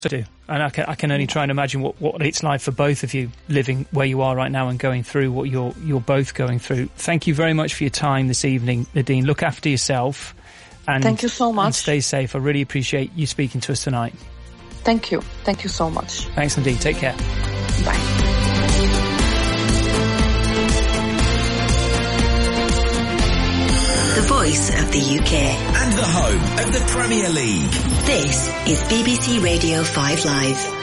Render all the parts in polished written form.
I do, and I can only try and imagine what it's like for both of you living where you are right now and going through what you're both going through. Thank you very much for your time this evening, Nadine. Look after yourself. And thank you so much. And stay safe. I really appreciate you speaking to us tonight. Thank you. Thank you so much. Thanks, Nadine. Take care. Bye. The voice of the UK. And the home of the Premier League. This is BBC Radio 5 Live.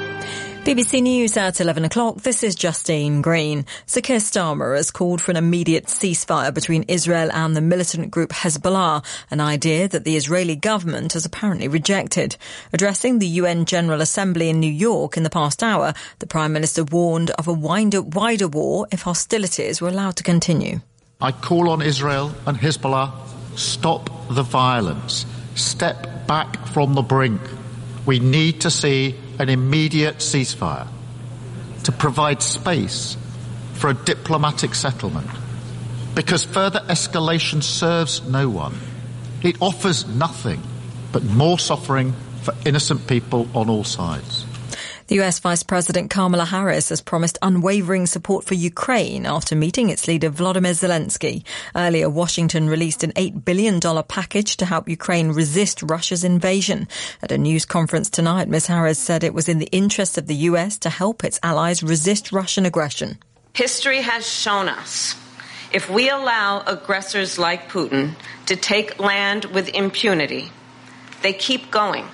BBC News at 11 o'clock. This is Justine Green. Sir Keir Starmer has called for an immediate ceasefire between Israel and the militant group Hezbollah, an idea that the Israeli government has apparently rejected. Addressing the UN General Assembly in New York in the past hour, the Prime Minister warned of a wider war if hostilities were allowed to continue. I call on Israel and Hezbollah, stop the violence, step back from the brink. We need to see an immediate ceasefire to provide space for a diplomatic settlement, because further escalation serves no one. It offers nothing but more suffering for innocent people on all sides. The US Vice President Kamala Harris has promised unwavering support for Ukraine after meeting its leader Volodymyr Zelensky. Earlier, Washington released an $8 billion package to help Ukraine resist Russia's invasion. At a news conference tonight, Ms. Harris said it was in the interest of the US to help its allies resist Russian aggression. History has shown us if we allow aggressors like Putin to take land with impunity, they keep going.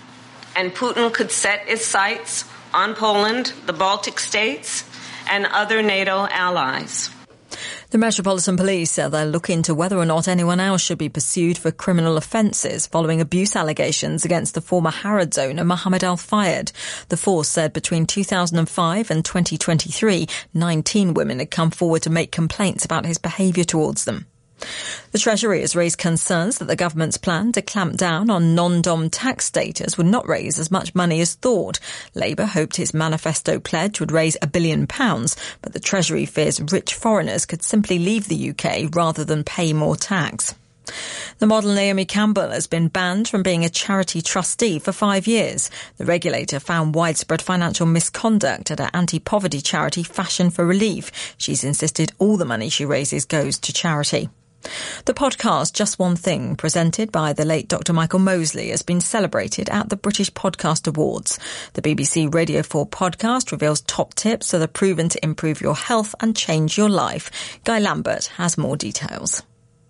And Putin could set his sights on Poland, the Baltic states, and other NATO allies. The Metropolitan Police said they'll look into whether or not anyone else should be pursued for criminal offences following abuse allegations against the former Harrods owner Mohammed Al Fayed. The force said between 2005 and 2023, 19 women had come forward to make complaints about his behaviour towards them. The Treasury has raised concerns that the government's plan to clamp down on non-dom tax status would not raise as much money as thought. Labour hoped its manifesto pledge would raise £1 billion, but the Treasury fears rich foreigners could simply leave the UK rather than pay more tax. The model Naomi Campbell has been banned from being a charity trustee for 5 years. The regulator found widespread financial misconduct at her anti-poverty charity Fashion for Relief. She's insisted all the money she raises goes to charity. The podcast Just One Thing, presented by the late Dr. Michael Mosley, has been celebrated at the British Podcast Awards. The BBC Radio 4 podcast reveals top tips that are proven to improve your health and change your life. Guy Lambert has more details.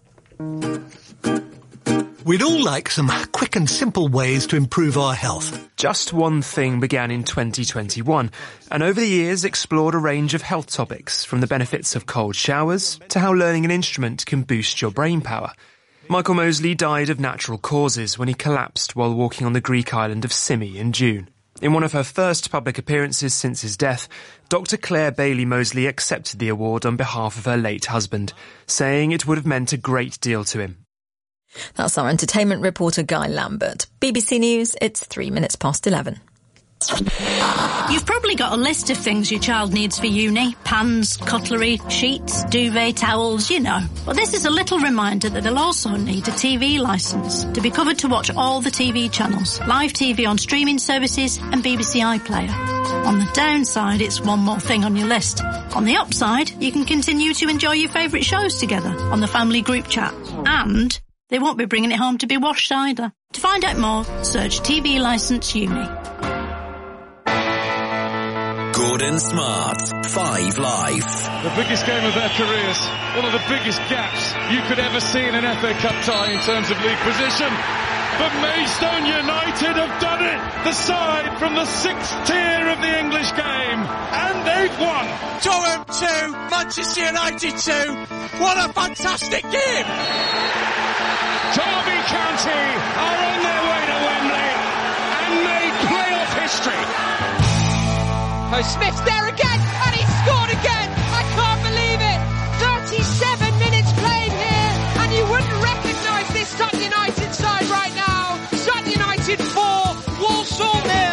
We'd all like some quick and simple ways to improve our health. Just One Thing began in 2021 and over the years explored a range of health topics, from the benefits of cold showers to how learning an instrument can boost your brain power. Michael Mosley died of natural causes when he collapsed while walking on the Greek island of Symi in June. In one of her first public appearances since his death, Dr. Claire Bailey Mosley accepted the award on behalf of her late husband, saying it would have meant a great deal to him. That's our entertainment reporter Guy Lambert. BBC News, it's 11:03. You've probably got a list of things your child needs for uni. Pans, cutlery, sheets, duvet, towels, you know. But this is a little reminder that they'll also need a TV licence to be covered to watch all the TV channels, live TV on streaming services and BBC iPlayer. On the downside, it's one more thing on your list. On the upside, you can continue to enjoy your favourite shows together on the family group chat. And they won't be bringing it home to be washed either. To find out more, search TV Licence Uni. Gordon Smart, 5 Live. The biggest game of their careers. One of the biggest gaps you could ever see in an FA Cup tie in terms of league position. But Maidstone United have done it. The side from the 6th tier of the English game. And they've won. Durham 2, Manchester United 2. What a fantastic game. Derby County are on their way to Wembley and made playoff history. Oh, Smith's there again, and he scored again. I can't believe it. 37 minutes played here, and you wouldn't recognise this Sutton United side right now. Sutton United 4, Walsall 0.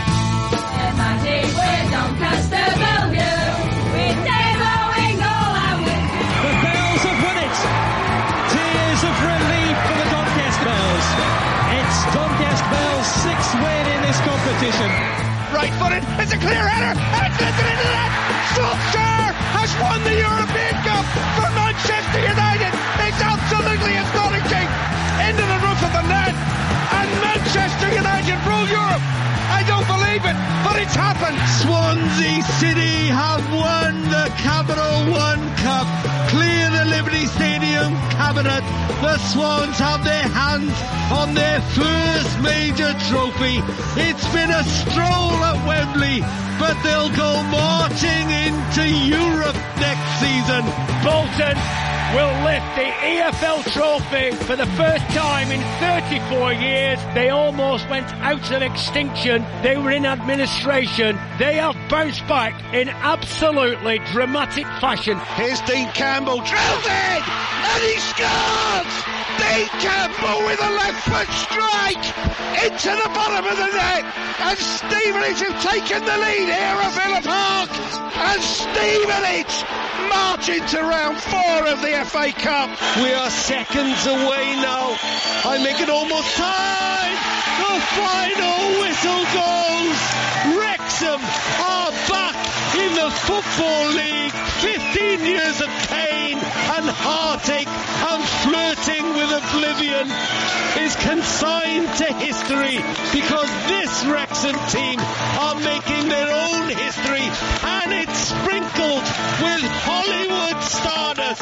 The Bells have won it. Tears of relief for the Doncaster Bells. It's Doncaster Bells' 6th win in this competition. position. Right footed, it's a clear header, and it's lifted into the net. Solskjaer has won the European Cup for Manchester United. It's absolutely astonishing. Into the roof of the net, and Manchester United rule Europe. I don't believe it, but it's happened. Swansea City have won the Capital One Cup. Clear the Liberty Stadium cabinet. The Swans have their hands on their first major trophy. It's been a stroll at Wembley, but they'll go marching into Europe next season. Bolton will lift the EFL trophy for the first time in 34 years. They almost went out of extinction. They were in administration. They have bounced back in absolutely dramatic fashion. Here's Dean Campbell, drilled in, and he scores! Dean Campbell with a left foot strike into the bottom of the net, and Stevenage have taken the lead here at Villa Park, and Stevenage march into round 4 of the FA Cup. We are seconds away now. I make it almost time. The final whistle goes. Wrexham are back in the Football League. 15 years of pain and heartache and flirting with oblivion is consigned to history, because this Wrexham team are making their own history, and it's sprinkled with Hollywood stardust.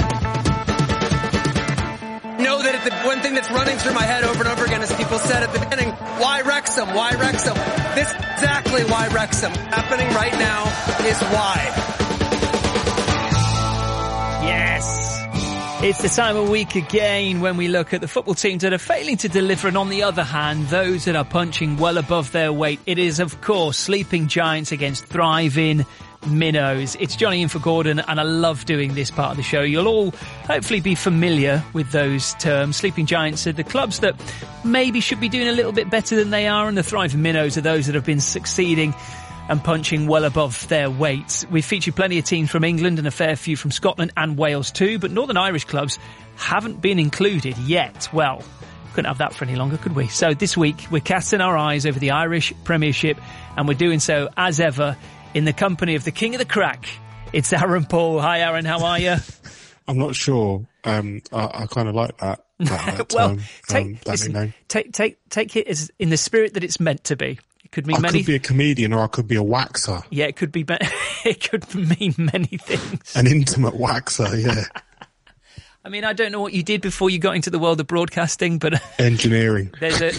Know that the one thing that's running through my head over and over again is people said at the beginning, why Wrexham? Why Wrexham? This is exactly why Wrexham. Happening right now is why. Yes. It's the time of week again when we look at the football teams that are failing to deliver, and on the other hand, those that are punching well above their weight. It is, of course, sleeping giants against thriving minnows. It's Johnny in for Gordon, and I love doing this part of the show. You'll all hopefully be familiar with those terms. Sleeping giants are the clubs that maybe should be doing a little bit better than they are, and the thriving minnows are those that have been succeeding and punching well above their weight. We've featured plenty of teams from England and a fair few from Scotland and Wales too, but Northern Irish clubs haven't been included yet. Well, couldn't have that for any longer, could we? So this week, we're casting our eyes over the Irish Premiership, and we're doing so, as ever, in the company of the King of the Crack. It's Aaron Paul. Hi, Aaron. How are you? I'm not sure. I kind of like that. Well, take it as in the spirit that it's meant to be. It could mean I could be a comedian, or I could be a waxer. Yeah, it could be. It could mean many things. An intimate waxer, yeah. I mean, I don't know what you did before you got into the world of broadcasting, but engineering. There's a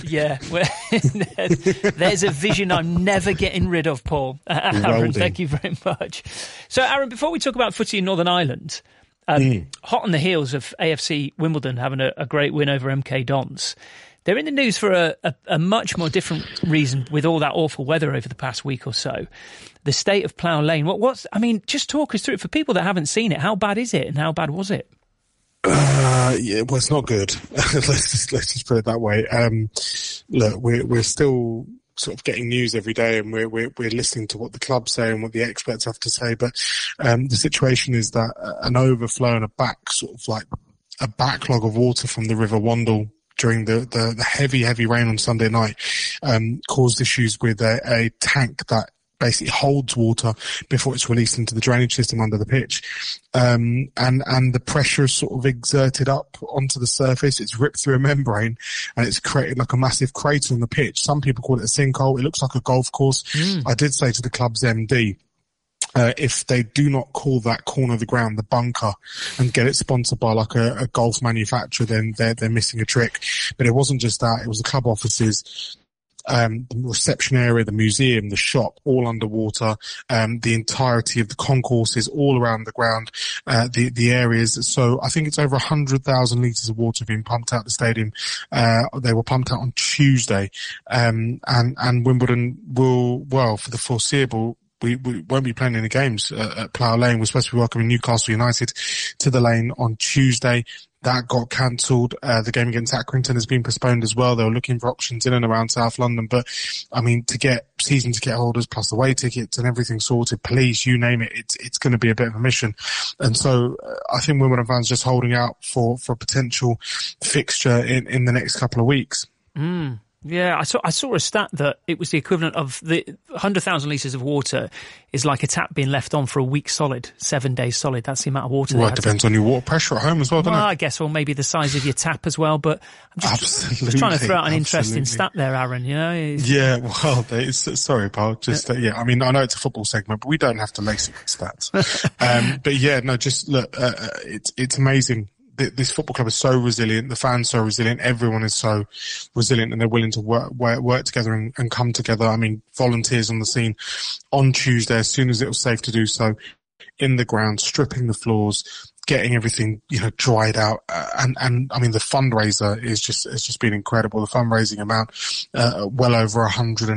vision I'm never getting rid of, Paul. Aaron, thank you very much. So, Aaron, before we talk about footy in Northern Ireland, hot on the heels of AFC Wimbledon having a great win over MK Dons, they're in the news for a much more different reason with all that awful weather over the past week or so. The state of Plough Lane. Just talk us through it for people that haven't seen it. How bad is it, and how bad was it? Yeah, well, it's not good. let's just put it that way. Look, we're still sort of getting news every day, and we're listening to what the clubs say and what the experts have to say. But the situation is that an overflow and a backlog of water from the River Wandle during the heavy rain on Sunday night caused issues with a tank that basically holds water before it's released into the drainage system under the pitch. And the pressure is sort of exerted up onto the surface. It's ripped through a membrane, and it's created like a massive crater on the pitch. Some people call it a sinkhole. It looks like a golf course. I did say to the club's MD, if they do not call that corner of the ground the bunker and get it sponsored by like a golf manufacturer, then they're missing a trick. But it wasn't just that. It was the club offices, the reception area, the museum, the shop, all underwater, the entirety of the concourses all around the ground, the areas. So I think it's over 100,000 litres of water being pumped out the stadium. They were pumped out on Tuesday. And Wimbledon will, well, for the foreseeable, we won't be playing any games at Plough Lane. We're supposed to be welcoming Newcastle United to the Lane on Tuesday. That got cancelled. The game against Accrington has been postponed as well. They were looking for options in and around South London. But, I mean, to get season ticket holders plus the away tickets and everything sorted, police, you name it, it's going to be a bit of a mission. And so I think Wimbledon fans just holding out for a potential fixture in the next couple of weeks. Yeah, I saw a stat that it was the equivalent of the 100,000 litres of water is like a tap being left on for a week solid, 7 days solid. That's the amount of water. Well, it depends on your water pressure at home as well, doesn't it? I guess, or maybe the size of your tap as well. But I'm just trying to throw out an interesting stat there, Aaron. You know? Yeah, well, sorry, pal. I mean, I know it's a football segment, but we don't have to lace it with stats. But yeah, no, just look, it's amazing. This football club is so resilient. The fans so resilient. Everyone is so resilient, and they're willing to work together and come together. I mean, volunteers on the scene on Tuesday, as soon as it was safe to do so, in the ground, stripping the floors, getting everything, dried out. And I mean, the fundraiser it's just been incredible. The fundraising amount, well over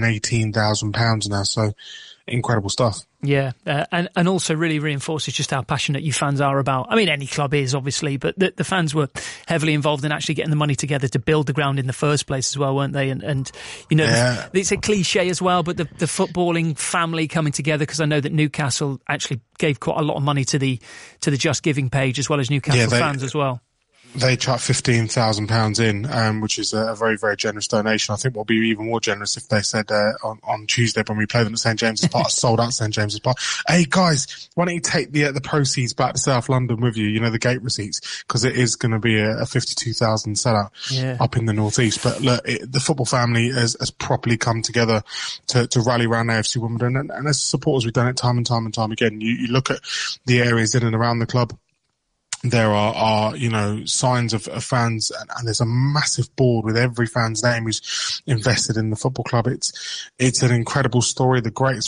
£118,000 now. So incredible stuff. Yeah, and also really reinforces just how passionate you fans are about. I mean, any club is, obviously, but the fans were heavily involved in actually getting the money together to build the ground in the first place as well, weren't they? And it's a cliche as well, but the footballing family coming together, because I know that Newcastle actually gave quite a lot of money to the Just Giving page, as well as Newcastle fans as well. They chucked £15,000 in, which is a very, very generous donation. I think we'll be even more generous if they said on Tuesday when we play them at St James's Park, sold out St James's Park. Hey guys, why don't you take the proceeds back to South London with you? The gate receipts, because it is going to be a 52,000 sellout up in the northeast. But look, the football family has properly come together to rally around AFC Wimbledon, and as supporters, we've done it time and time and time again. You look at the areas in and around the club. There are signs of fans, and there's a massive board with every fan's name who's invested in the football club. It's an incredible story, the greatest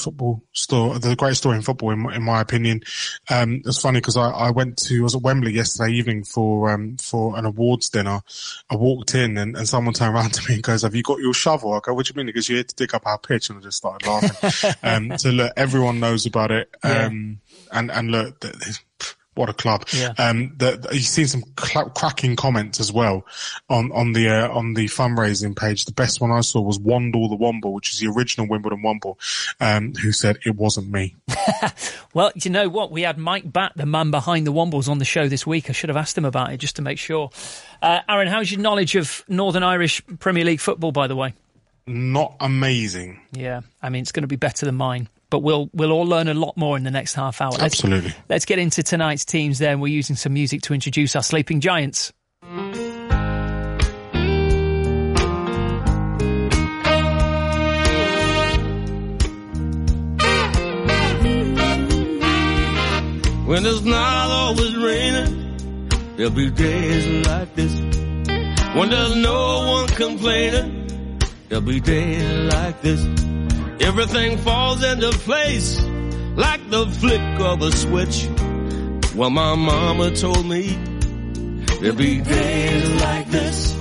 story in football, in my opinion. It's funny because I was at Wembley yesterday evening for an awards dinner. I walked in and someone turned around to me and goes, "Have you got your shovel?" I go, "What do you mean?" Because you had to dig up our pitch, and I just started laughing. So look, everyone knows about it. And look, what a club. Yeah. You've seen some cracking comments as well on the fundraising page. The best one I saw was Wandle the Womble, which is the original Wimbledon Womble, who said, "It wasn't me." Well, you know what? We had Mike Batt, the man behind the Wombles, on the show this week. I should have asked him about it just to make sure. Aaron, how's your knowledge of Northern Irish Premier League football, by the way? Not amazing. Yeah, I mean, it's going to be better than mine. But we'll all learn a lot more in the next half hour. Absolutely. Let's get into tonight's teams then. We're using some music to introduce our Sleeping Giants. When it's not always raining, there'll be days like this. When there's no one complaining, there'll be days like this. Everything falls into place like the flick of a switch. Well, my mama told me there'll be days like this.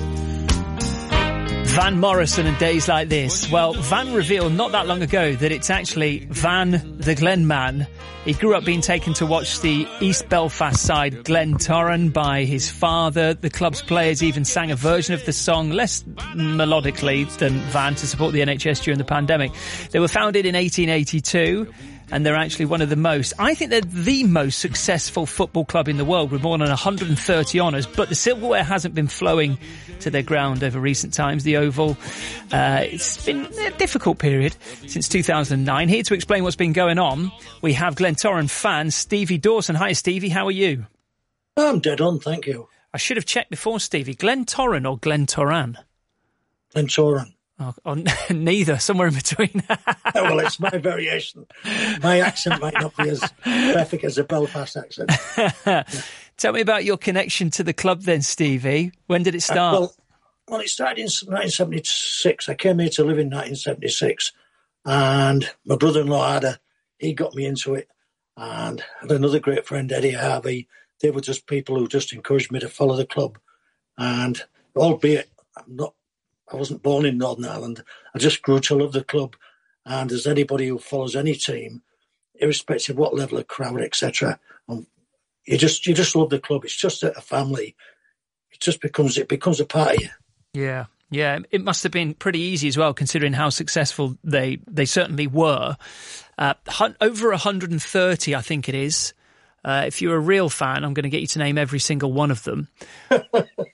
Van Morrison and Days Like This. Well, Van revealed not that long ago that it's actually Van the Glen man. He grew up being taken to watch the East Belfast side Glentoran by his father. The club's players even sang a version of the song, less melodically than Van, to support the NHS during the pandemic. They were founded in 1882. And they're actually one of the most, I think they're the most successful football club in the world with more than 130 honours. But the silverware hasn't been flowing to their ground over recent times. The Oval, it's been a difficult period since 2009. Here to explain what's been going on, we have Glentoran fan Stevie Dawson. Hi, Stevie. How are you? I'm dead on, thank you. I should have checked before, Stevie. Glentoran or Glentoran? Glentoran. Oh, neither, somewhere in between. Well, it's my variation. My accent might not be as perfect as a Belfast accent. Tell me about your connection to the club then, Stevie. When did it start? Well, it started in 1976. I came here to live in 1976. And my brother-in-law, he got me into it. And I had another great friend, Eddie Harvey. They were just people who just encouraged me to follow the club. And albeit I wasn't born in Northern Ireland, I just grew to love the club. And as anybody who follows any team, irrespective of what level of crowd, etc., you just love the club. It's just a family. It becomes a part of you. Yeah. Yeah, it must have been pretty easy as well, considering how successful they certainly were. Over 130, I think it is. If you're a real fan, I'm going to get you to name every single one of them.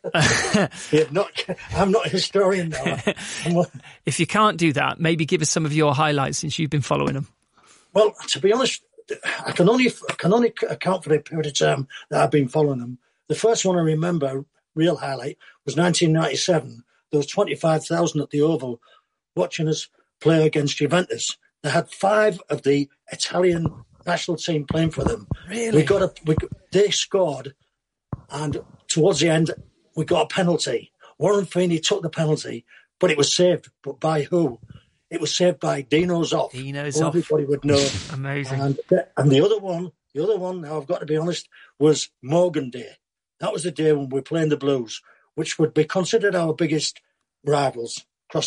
I'm not a historian now. If you can't do that, maybe give us some of your highlights since you've been following them. Well, to be honest, I can only account for the period of time that I've been following them. The first one I remember, real highlight, was 1997. There was 25,000 at the Oval watching us play against Juventus. They had 5 of the Italian national team playing for them. Really? They scored, and towards the end, we got a penalty. Warren Feeney took the penalty, but it was saved. But by who? It was saved by Dino Zoff. Everybody would know. Amazing. And the other one, now I've got to be honest, was Morgan Day. That was the day when we were playing the Blues, which would be considered our biggest rivals,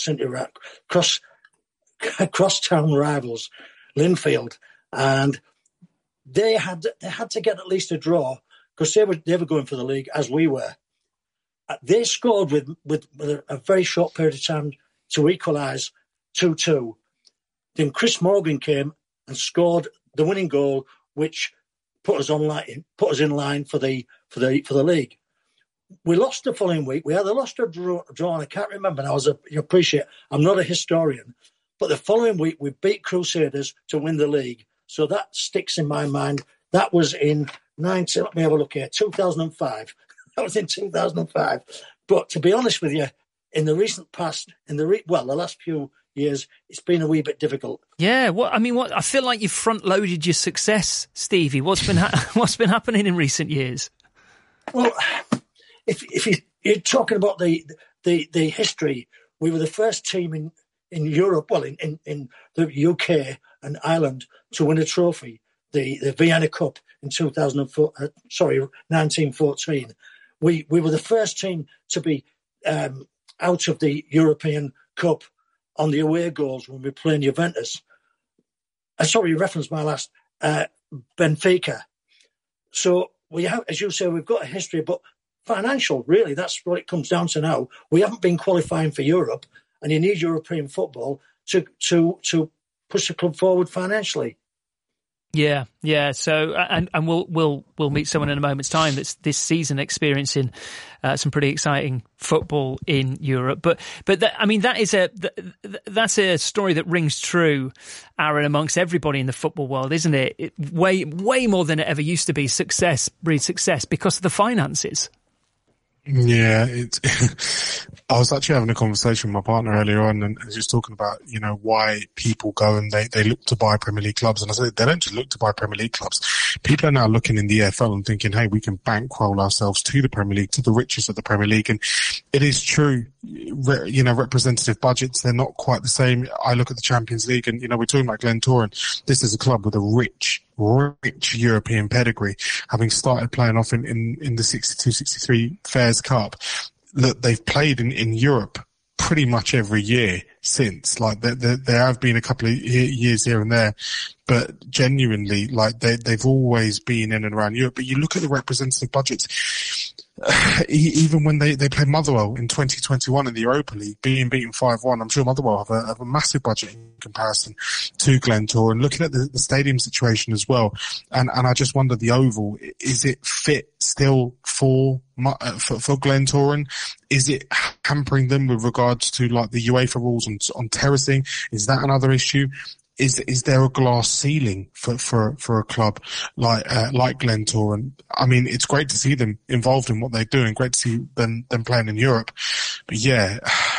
cross-town rivals, Linfield. And they had to get at least a draw because they were going for the league as we were. They scored with a very short period of time to equalise 2-2. Then Chris Morgan came and scored the winning goal, which put us in line for the league. We lost the following week. We either lost or draw, and I can't remember now. You appreciate, I'm not a historian, but the following week we beat Crusaders to win the league. So that sticks in my mind. That was in 2005. That was in 2005. But to be honest with you, in the recent past, the last few years, it's been a wee bit difficult. Yeah, I feel like you've front-loaded your success, Stevie. What's been happening in recent years? Well, if you're talking about the history, we were the first team in Europe, in the UK and Ireland to win a trophy, the Vienna Cup in 1914. We were the first team to be out of the European Cup on the away goals when we were playing Juventus. You referenced my last Benfica. So we have, as you say, we've got a history, but financial, really, that's what it comes down to now. We haven't been qualifying for Europe, and you need European football to push the club forward financially. Yeah. So, and we'll meet someone in a moment's time that's this season experiencing some pretty exciting football in Europe. But that's a story that rings true, Aaron, amongst everybody in the football world, isn't it? Way more than it ever used to be. Success breeds success because of the finances. Yeah, I was actually having a conversation with my partner earlier on, and she was talking about, why people go and they look to buy Premier League clubs. And I said, they don't just look to buy Premier League clubs. People are now looking in the EFL and thinking, hey, we can bankroll ourselves to the Premier League, to the riches of the Premier League. And it is true, representative budgets, they're not quite the same. I look at the Champions League and, we're talking about Glentoran. This is a club with a rich European pedigree, having started playing off in the 62-63 Fairs Cup. Look, they've played in Europe pretty much every year since. Like there have been a couple of years here and there, but genuinely, like they've always been in and around Europe. But you look at the representative budgets, even when they play Motherwell in 2021 in the Europa League, being beaten 5-1, I'm sure Motherwell have a massive budget in comparison to Glentoran. Looking at the stadium situation as well, and I just wonder, the Oval, is it fit still for Glentoran? Is it hampering them with regards to like the UEFA rules on terracing? Is that another issue? Is there a glass ceiling for a club like Glentoran? I mean, it's great to see them involved in what they're doing. Great to see them playing in Europe. But yeah,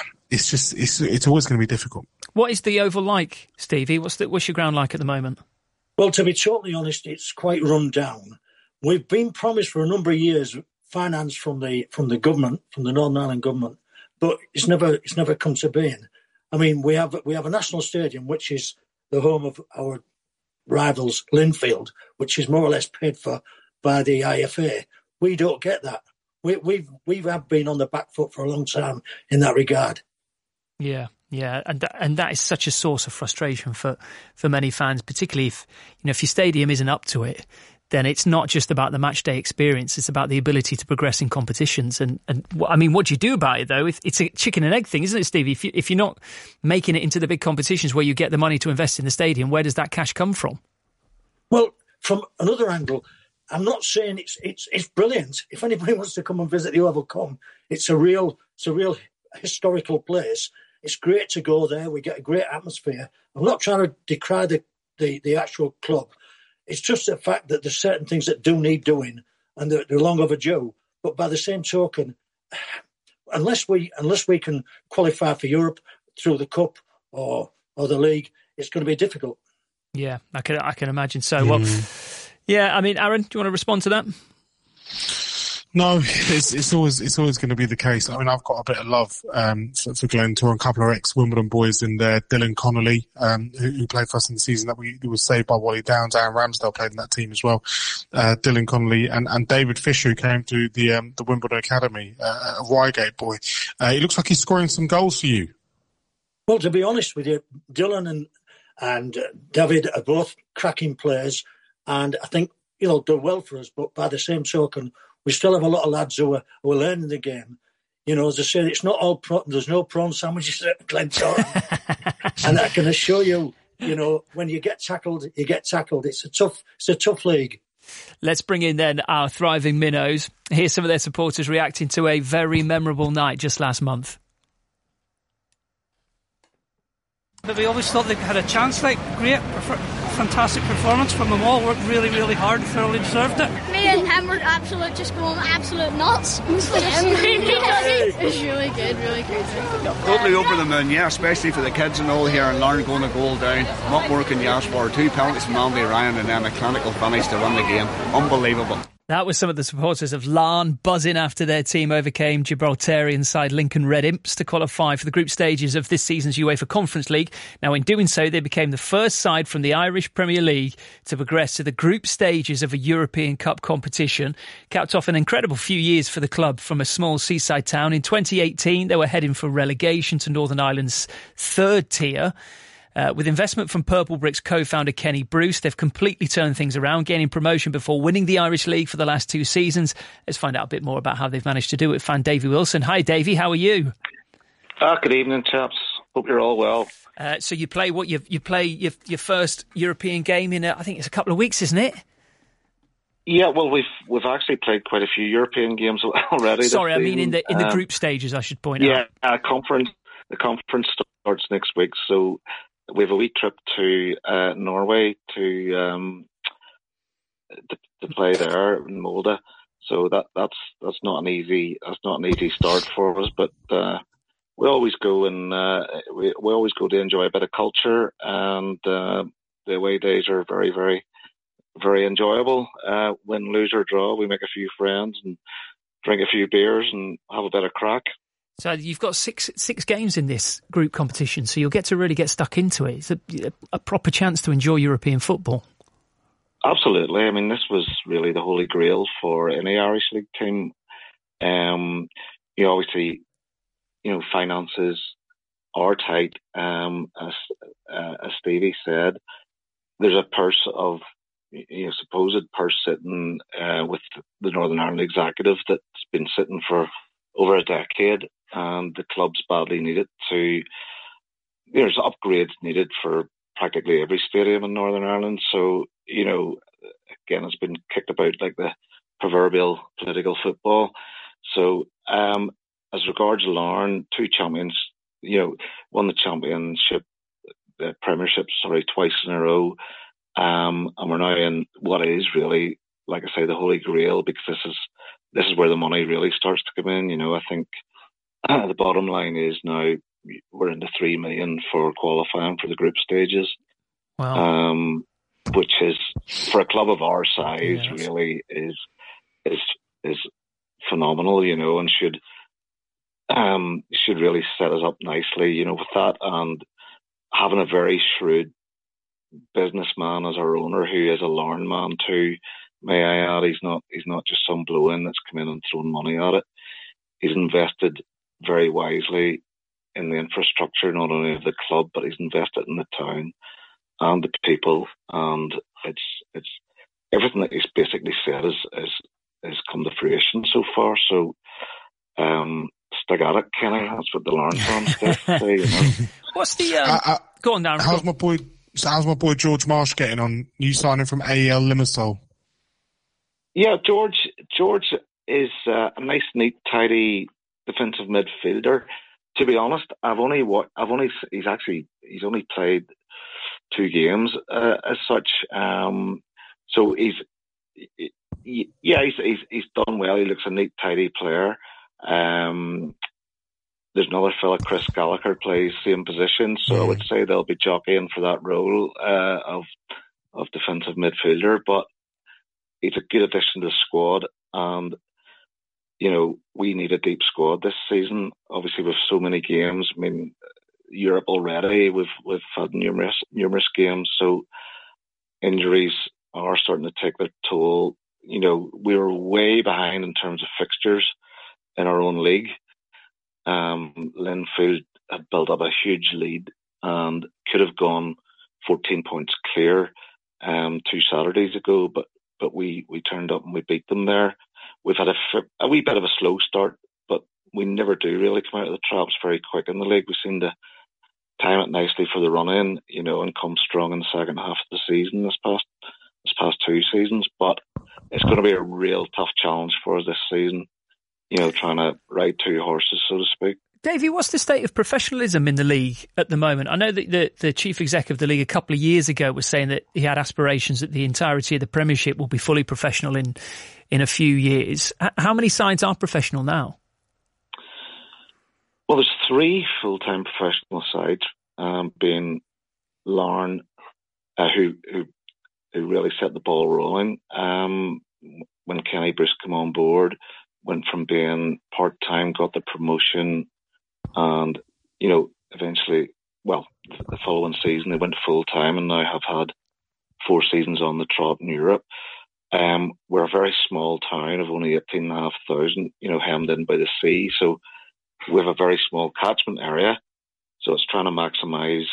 it's always going to be difficult. What is the Oval like, Stevie? What's your ground like at the moment? Well, to be totally honest, it's quite run down. We've been promised for a number of years finance from the government, from the Northern Ireland government, but it's never come to being. I mean, we have a national stadium which is the home of our rivals, Linfield, which is more or less paid for by the IFA. We don't get that. We have been on the back foot for a long time in that regard. Yeah, and that is such a source of frustration for many fans, particularly if your stadium isn't up to it. Then it's not just about the match day experience; it's about the ability to progress in competitions. And I mean, what do you do about it though? It's a chicken and egg thing, isn't it, Stevie? If you're not making it into the big competitions where you get the money to invest in the stadium, where does that cash come from? Well, from another angle, I'm not saying it's brilliant. If anybody wants to come and visit the Oval, come. It's a real historical place. It's great to go there. We get a great atmosphere. I'm not trying to decry the actual club. It's just the fact that there's certain things that do need doing, and they're long overdue. But by the same token, unless we can qualify for Europe through the Cup or the league, it's going to be difficult. Yeah, I can imagine so. Well, yeah, I mean, Aaron, do you want to respond to that? No, it's always going to be the case. I mean, I've got a bit of love for Glentoran, a couple of ex-Wimbledon boys in there. Dylan Connolly, who played for us in the season that was saved by Wally Downs. Aaron Ramsdale played in that team as well. Dylan Connolly and David Fisher, who came to the Wimbledon Academy, a Reigate boy. It looks like he's scoring some goals for you. Well, to be honest with you, Dylan and David are both cracking players, and I think they'll do well for us. But by the same token, we still have a lot of lads who are learning the game. As I said, it's not all there's no prawn sandwiches at Glentoran. And I can assure you, when you get tackled, you get tackled. It's a tough league. Let's bring in then our thriving Minnows. Here's some of their supporters reacting to a very memorable night just last month. But we always thought they had a chance, great, fantastic performance from them all, worked really, really hard and thoroughly deserved it. Me and him were just going absolute nuts. It was really good, really crazy. Totally over the moon, yeah, especially for the kids and all here and Larne going a goal down. What more can you ask for? 2 penalties from Andy Ryan and then a clinical finish to win the game. Unbelievable. That was some of the supporters of Larne buzzing after their team overcame Gibraltarian side Lincoln Red Imps to qualify for the group stages of this season's UEFA Conference League. Now, in doing so, they became the first side from the Irish Premier League to progress to the group stages of a European Cup competition. Capped off an incredible few years for the club from a small seaside town. In 2018, they were heading for relegation to Northern Ireland's third tier. With investment from Purple Bricks co-founder Kenny Bruce, they've completely turned things around, gaining promotion before winning the Irish League for the last 2 seasons. Let's find out a bit more about how they've managed to do it. Fan Davy Wilson. Hi, Davy. How are you? Good evening, chaps. Hope you're all well. So you play your first European game in I think it's a couple of weeks, isn't it? Yeah, well, we've actually played quite a few European games already. Sorry, I mean in the group stages, I should point out. Yeah, the conference starts next week, so we have a wee trip to Norway to play there in Molde. So that's not an easy start for us, but we always go and we always go to enjoy a bit of culture, and the away days are very, very, very enjoyable. Win, lose or draw, we make a few friends and drink a few beers and have a bit of crack. So you've got six games in this group competition, so you'll get to really get stuck into it. It's a proper chance to enjoy European football. Absolutely. I mean, this was really the holy grail for any Irish League team. Obviously, finances are tight. As Stevie said, there's a purse of, supposed purse sitting with the Northern Ireland executive that's been sitting for over a decade, and the club's badly needed there's upgrades needed for practically every stadium in Northern Ireland. So, again, it's been kicked about like the proverbial political football. So, as regards Larne, 2 champions, won the championship, the premiership, twice in a row. And we're now in what is really, like I say, the holy grail, because this is where the money really starts to come in. I think the bottom line is now we're into 3 million for qualifying for the group stages. Wow. Which is, for a club of our size, really is phenomenal, and should really set us up nicely, with that, and having a very shrewd businessman as our owner, who is a Larne man too. May I add, he's not just some blow-in that's come in and thrown money at it. He's invested very wisely in the infrastructure, not only of the club, but he's invested in the town and the people, and it's everything that he's basically said has come to fruition so far. So, stick at it, Kenny. That's what the Larne fans say. What's the go on, Darren? How's my boy George Marsh getting on? You signing from AEL Limassol? Yeah, George is a nice, neat, tidy defensive midfielder. To be honest, he's only played 2 games as such. So he's done well. He looks a neat, tidy player. There's another fella, Chris Gallagher, plays same position. So I would say they'll be jockeying for that role of defensive midfielder. But he's a good addition to the squad, and we need a deep squad this season. Obviously, with so many games, I mean, Europe already, we've had numerous games, so injuries are starting to take their toll. We were way behind in terms of fixtures in our own league. Linfield had built up a huge lead and could have gone 14 points clear 2 Saturdays ago, but we turned up and we beat them there. We've had a wee bit of a slow start, but we never do really come out of the traps very quick in the league. We seem to time it nicely for the run-in, and come strong in the second half of the season this past 2 seasons. But it's going to be a real tough challenge for us this season, trying to ride 2 horses, so to speak. Davey, what's the state of professionalism in the league at the moment? I know that the chief exec of the league a couple of years ago was saying that he had aspirations that the entirety of the Premiership will be fully professional in a few years. How many sides are professional now? Well, there's 3 full-time professional sides, being Larne, who really set the ball rolling. When Kenny Bruce came on board, went from being part-time, got the promotion, and, eventually, the following season they went full-time and now have had 4 seasons on the trot in Europe. We're a very small town of only 18,500, hemmed in by the sea, so we have a very small catchment area. So it's trying to maximise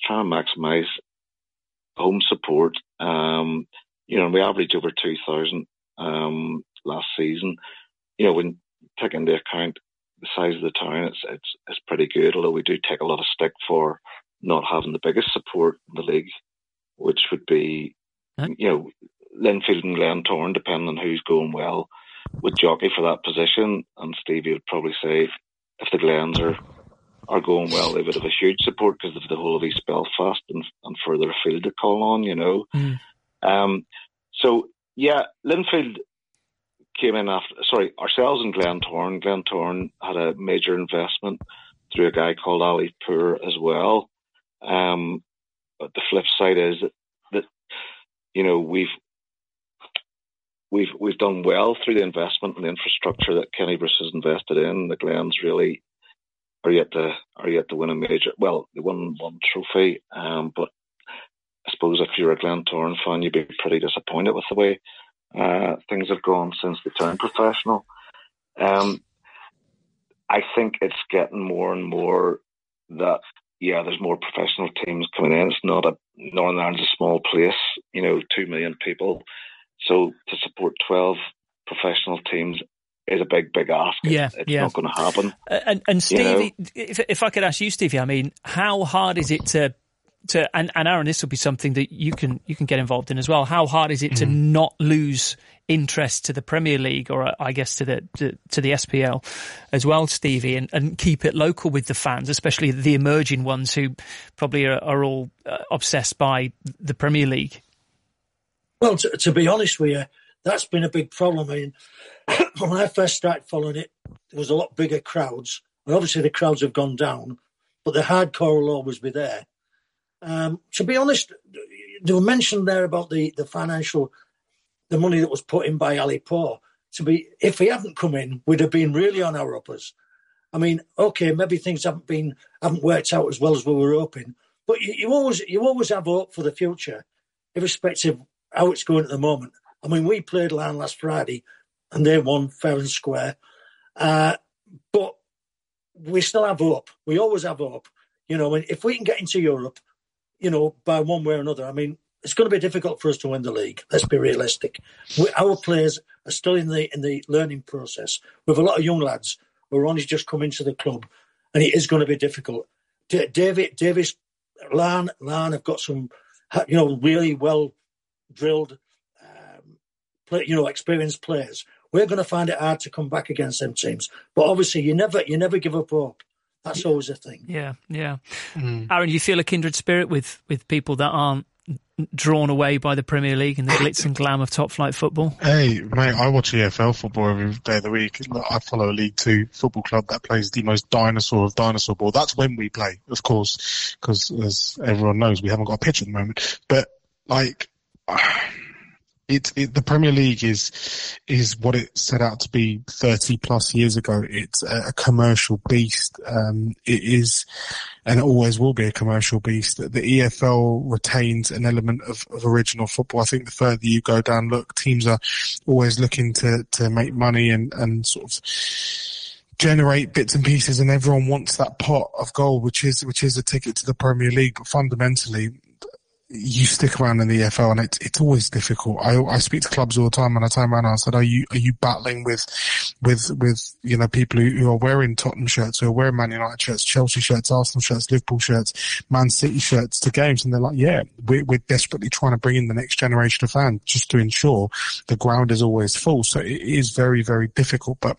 home support. And we averaged over 2,000 last season. When you take into account the size of the town, it's pretty good. Although we do take a lot of stick for not having the biggest support in the league, which would be, Linfield and Glentoran, depending on who's going well, would jockey for that position. And Stevie would probably say if the Glens are going well, they would have a huge support because of the whole of East Belfast and further afield to call on, So, Linfield came in ourselves and Glentoran. Glentoran had a major investment through a guy called Ali Poor as well. But the flip side is that we've done well through the investment and the infrastructure that Kenny Bruce has invested in. The Glens really are yet to win a major. Well, they won 1 trophy, but I suppose if you're a Glentoran fan, you'd be pretty disappointed with the way things have gone since they turned professional. I think it's getting more and more that there's more professional teams coming in. It's not Northern Ireland's a small place, 2 million people. So to support 12 professional teams is a big ask. It's not going to happen. And Stevie, if I could ask you, Stevie, I mean, how hard is it to and Aaron, this will be something that you can get involved in as well. How hard is it to not lose interest to the Premier League, or I guess to the SPL as well, Stevie, and keep it local with the fans, especially the emerging ones who probably are all obsessed by the Premier League? Well, to be honest with you, that's been a big problem. I mean, when I first started following it, there was a lot bigger crowds. And obviously the crowds have gone down, but the hardcore will always be there. To be honest, they were mentioned there about the financial, the money that was put in by Ali Poor. If he hadn't come in, we'd have been really on our uppers. I mean, okay, maybe things haven't worked out as well as we were hoping, but you always have hope for the future, irrespective of how it's going at the moment. I mean, we played Larne last Friday and they won fair and square. But we still have hope. We always have hope. If we can get into Europe, by one way or another, I mean, it's going to be difficult for us to win the league. Let's be realistic. Our players are still in the learning process. We have a lot of young lads who are only just come into the club, and it is going to be difficult. Davis, Larne have got some, really well drilled experienced players, we're going to find it hard to come back against them teams. But obviously, you never give up hope. That's always a thing. Yeah. Aaron, you feel a kindred spirit with people that aren't drawn away by the Premier League and the glitz and glam of top-flight football? Hey, mate, I watch EFL football every day of the week. I follow a League 2 football club that plays the most dinosaur of dinosaur ball. That's when we play, of course, because as everyone knows, we haven't got a pitch at the moment. But, the Premier League is what it set out to be 30 plus years ago. It's a commercial beast. It is, and it always will be a commercial beast. The EFL retains an element of original football. I think the further you go down, teams are always looking to make money and sort of generate bits and pieces, and everyone wants that pot of gold, which is a ticket to the Premier League. But fundamentally, you stick around in the EFL and it's always difficult. I speak to clubs all the time, and I turn around and I said, are you battling with people who are wearing Tottenham shirts, who are wearing Man United shirts, Chelsea shirts, Arsenal shirts, Liverpool shirts, Man City shirts to games? And they're like, yeah, we're desperately trying to bring in the next generation of fans just to ensure the ground is always full. So it is very, very difficult, but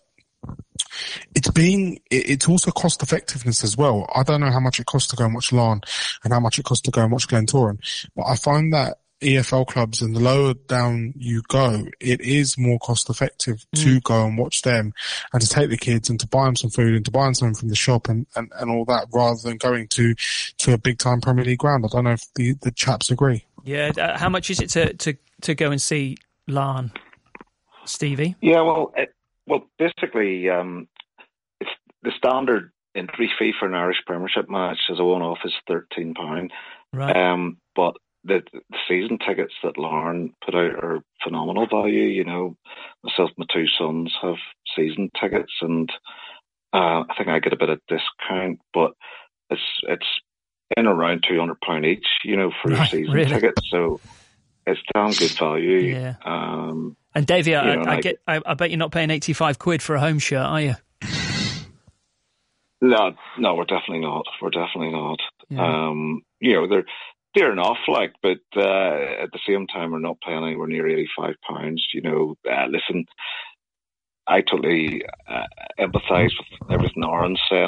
it's also cost effectiveness as well. I don't know how much it costs to go and watch Larne and how much it costs to go and watch Glentoran, but I find that EFL clubs, and the lower down you go, it is more cost effective to go and watch them and to take the kids and to buy them some food and to buy them something from the shop and all that, rather than going to a big time Premier League ground. I don't know if the chaps agree. Yeah, how much is it to go and see Larne, Stevie? Yeah, well, basically, it's the standard entry fee for an Irish Premiership match as a one-off is £13. Right. But the season tickets that Larne put out are phenomenal value. You know, myself and my two sons have season tickets, and I think I get a bit of discount, but it's in around £200 each. You know, for your season tickets, so it's damn good value. Yeah. And Davey, I bet you're not paying £85 for a home shirt, are you? No, we're definitely not. Yeah. They're dear enough, but at the same time, we're not paying anywhere near £85. Listen, I totally empathise with everything Aaron's saying.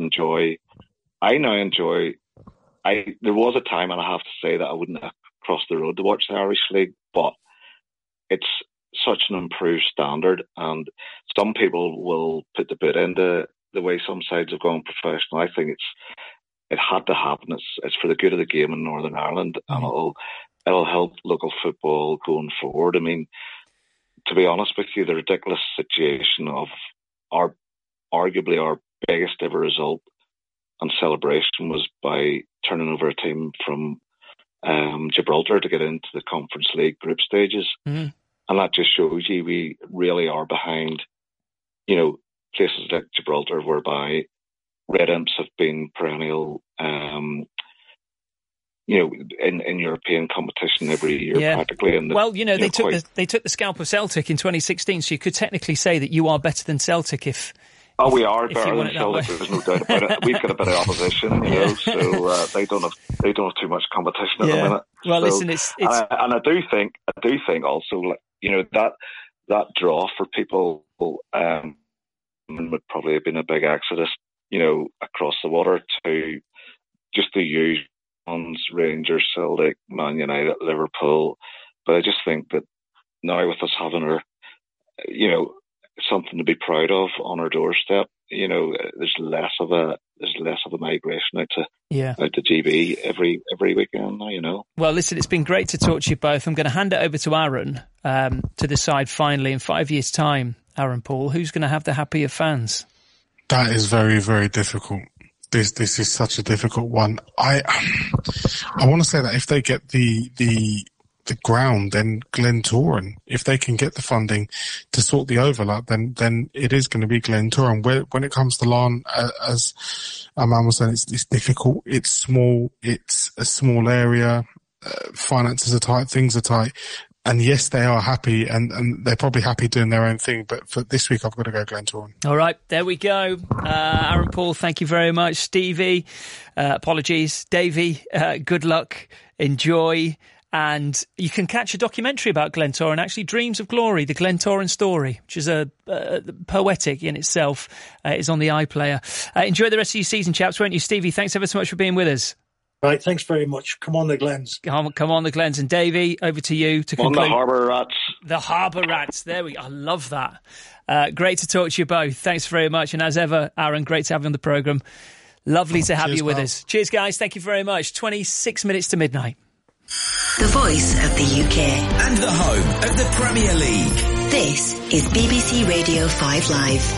There was a time, and I have to say that I wouldn't have crossed the road to watch the Irish League, but it's such an improved standard, and some people will put the boot into the way some sides have gone professional. I think it had to happen. It's for the good of the game in Northern Ireland, and it'll help local football going forward. I mean, to be honest with you, the ridiculous situation of arguably our biggest ever result and celebration was by turning over a team from Gibraltar to get into the Conference League group stages. Mm-hmm. And that just shows you we really are behind, places like Gibraltar, whereby Red Imps have been perennial, in European competition every year practically. And they took the scalp of Celtic in 2016, so you could technically say that you are better than Celtic if. Oh, we are better than Celtic. There's no doubt about it. We've got a bit of opposition, so they don't have too much competition at the minute. Well, so, listen, it's and I do think also, that draw for people would probably have been a big exodus, across the water to just the usual ones: Rangers, Celtic, Man United, Liverpool. But I just think that now with us having our, something to be proud of on our doorstep, there's less of a migration out to GB every weekend now, Well, listen, it's been great to talk to you both. I'm going to hand it over to Aaron to decide finally in 5 years' time, Aaron Paul, who's going to have the happier fans. That is very, very difficult. This is such a difficult one. I want to say that if they get the ground, then Glentoran, if they can get the funding to sort the overlap, then it is going to be Glentoran. When it comes to Larne, as Aman was saying, it's difficult. It's small. It's a small area. Finances are tight. Things are tight. And yes, they are happy, and they're probably happy doing their own thing. But for this week, I've got to go Glentoran. All right, there we go. Aaron Paul, thank you very much. Stevie, apologies. Davey, good luck. Enjoy. And you can catch a documentary about Glentoran, actually, Dreams of Glory, the Glentoran story, which is poetic in itself. Is on the iPlayer. Enjoy the rest of your season, chaps, won't you? Stevie, thanks ever so much for being with us. Right, thanks very much. Come on the Glens. Come on the Glens. And Davey, over to you to conclude. On the Harbour Rats. The Harbour Rats. I love that. Great to talk to you both. Thanks very much. And as ever, Aaron, great to have you on the programme. Lovely to have you with us. Cheers, guys. Thank you very much. 26 minutes to midnight. The voice of the UK. And the home of the Premier League. This is BBC Radio 5 Live.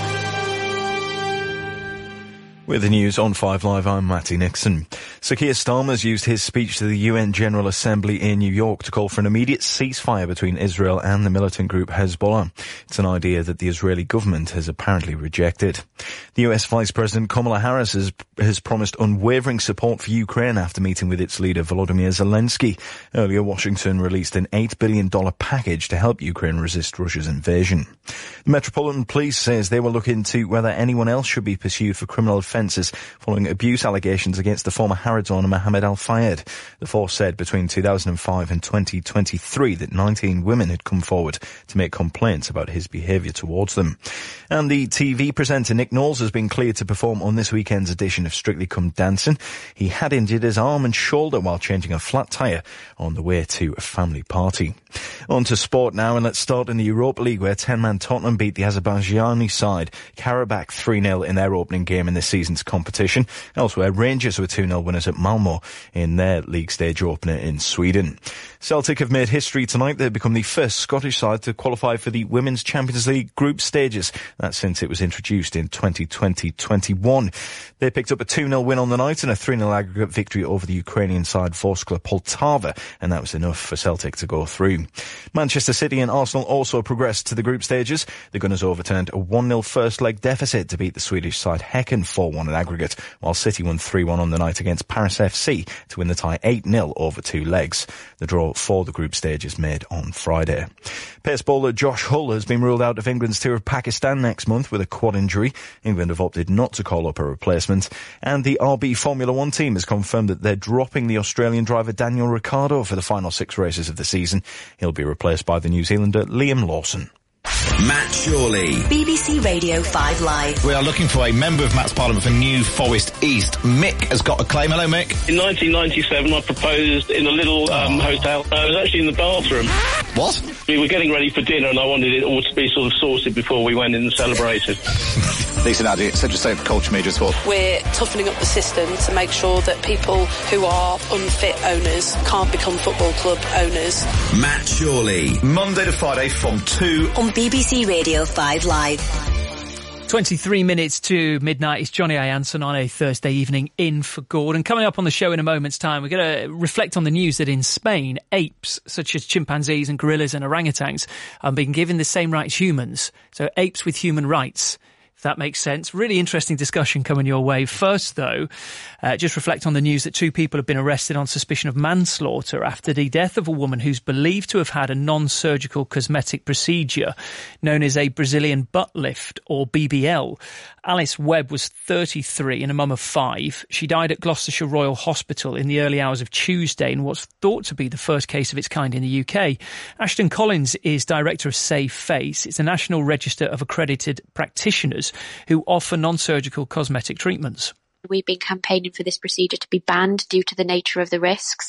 With the news on 5 Live, I'm Matty Nixon. Sir Keir Starmer's used his speech to the UN General Assembly in New York to call for an immediate ceasefire between Israel and the militant group Hezbollah. It's an idea that the Israeli government has apparently rejected. The US Vice President Kamala Harris has promised unwavering support for Ukraine after meeting with its leader Volodymyr Zelensky. Earlier, Washington released an $8 billion package to help Ukraine resist Russia's invasion. The Metropolitan Police says they will look into whether anyone else should be pursued for criminal offences following abuse allegations against the former Harrods owner Mohammed Al-Fayed. The force said between 2005 and 2023 that 19 women had come forward to make complaints about his behaviour towards them. And the TV presenter Nick Knowles has been cleared to perform on this weekend's edition of Strictly Come Dancing. He had injured his arm and shoulder while changing a flat tyre on the way to a family party. On to sport now, and let's start in the Europa League, where 10-man Tottenham beat the Azerbaijani side Karabakh 3-0 in their opening game in this season's competition. Elsewhere, Rangers were 2-0 winners at Malmö in their league stage opener in Sweden. Celtic have made history tonight. They've become the first Scottish side to qualify for the Women's Champions League group stages. That's since it was introduced in 2020-21. They picked up a 2-0 win on the night and a 3-0 aggregate victory over the Ukrainian side Vorskla Poltava, and that was enough for Celtic to go through. Manchester City and Arsenal also progressed to the group stages. The Gunners overturned a 1-0 first leg deficit to beat the Swedish side Häcken 4-1 in aggregate, while City won 3-1 on the night against Paris FC to win the tie 8-0 over 2 legs. The draw for the group stage is made on Friday. Pace bowler Josh Hull has been ruled out of England's tour of Pakistan next month with a quad injury. England have opted not to call up a replacement. And the RB Formula One team has confirmed that they're dropping the Australian driver Daniel Ricciardo for the final 6 races of the season. He'll be replaced by the New Zealander Liam Lawson. Matt Shawley. BBC Radio 5 Live. We are looking for a member of Matt's Parliament for New Forest East. Mick has got a claim. Hello, Mick. In 1997, I proposed in a little hotel. I was actually in the bathroom. What? We were getting ready for dinner, and I wanted it all to be sort of sorted before we went in and celebrated. Lisa Naddy, Central State for Culture Media Sport. We're toughening up the system to make sure that people who are unfit owners can't become football club owners. Matt Shawley. Monday to Friday from 2 on BBC Radio 5 Live. 23 minutes to midnight. It's Johnny Ayanson on a Thursday evening in for Gordon. Coming up on the show in a moment's time, we're going to reflect on the news that in Spain, apes such as chimpanzees and gorillas and orangutans are being given the same rights as humans. So apes with human rights, if that makes sense. Really interesting discussion coming your way. First, though, just reflect on the news that 2 people have been arrested on suspicion of manslaughter after the death of a woman who's believed to have had a non-surgical cosmetic procedure known as a Brazilian butt lift, or BBL. Alice Webb was 33 and a mum of 5. She died at Gloucestershire Royal Hospital in the early hours of Tuesday in what's thought to be the first case of its kind in the UK. Ashton Collins is director of Save Face. It's a national register of accredited practitioners who offer non-surgical cosmetic treatments. We've been campaigning for this procedure to be banned due to the nature of the risks.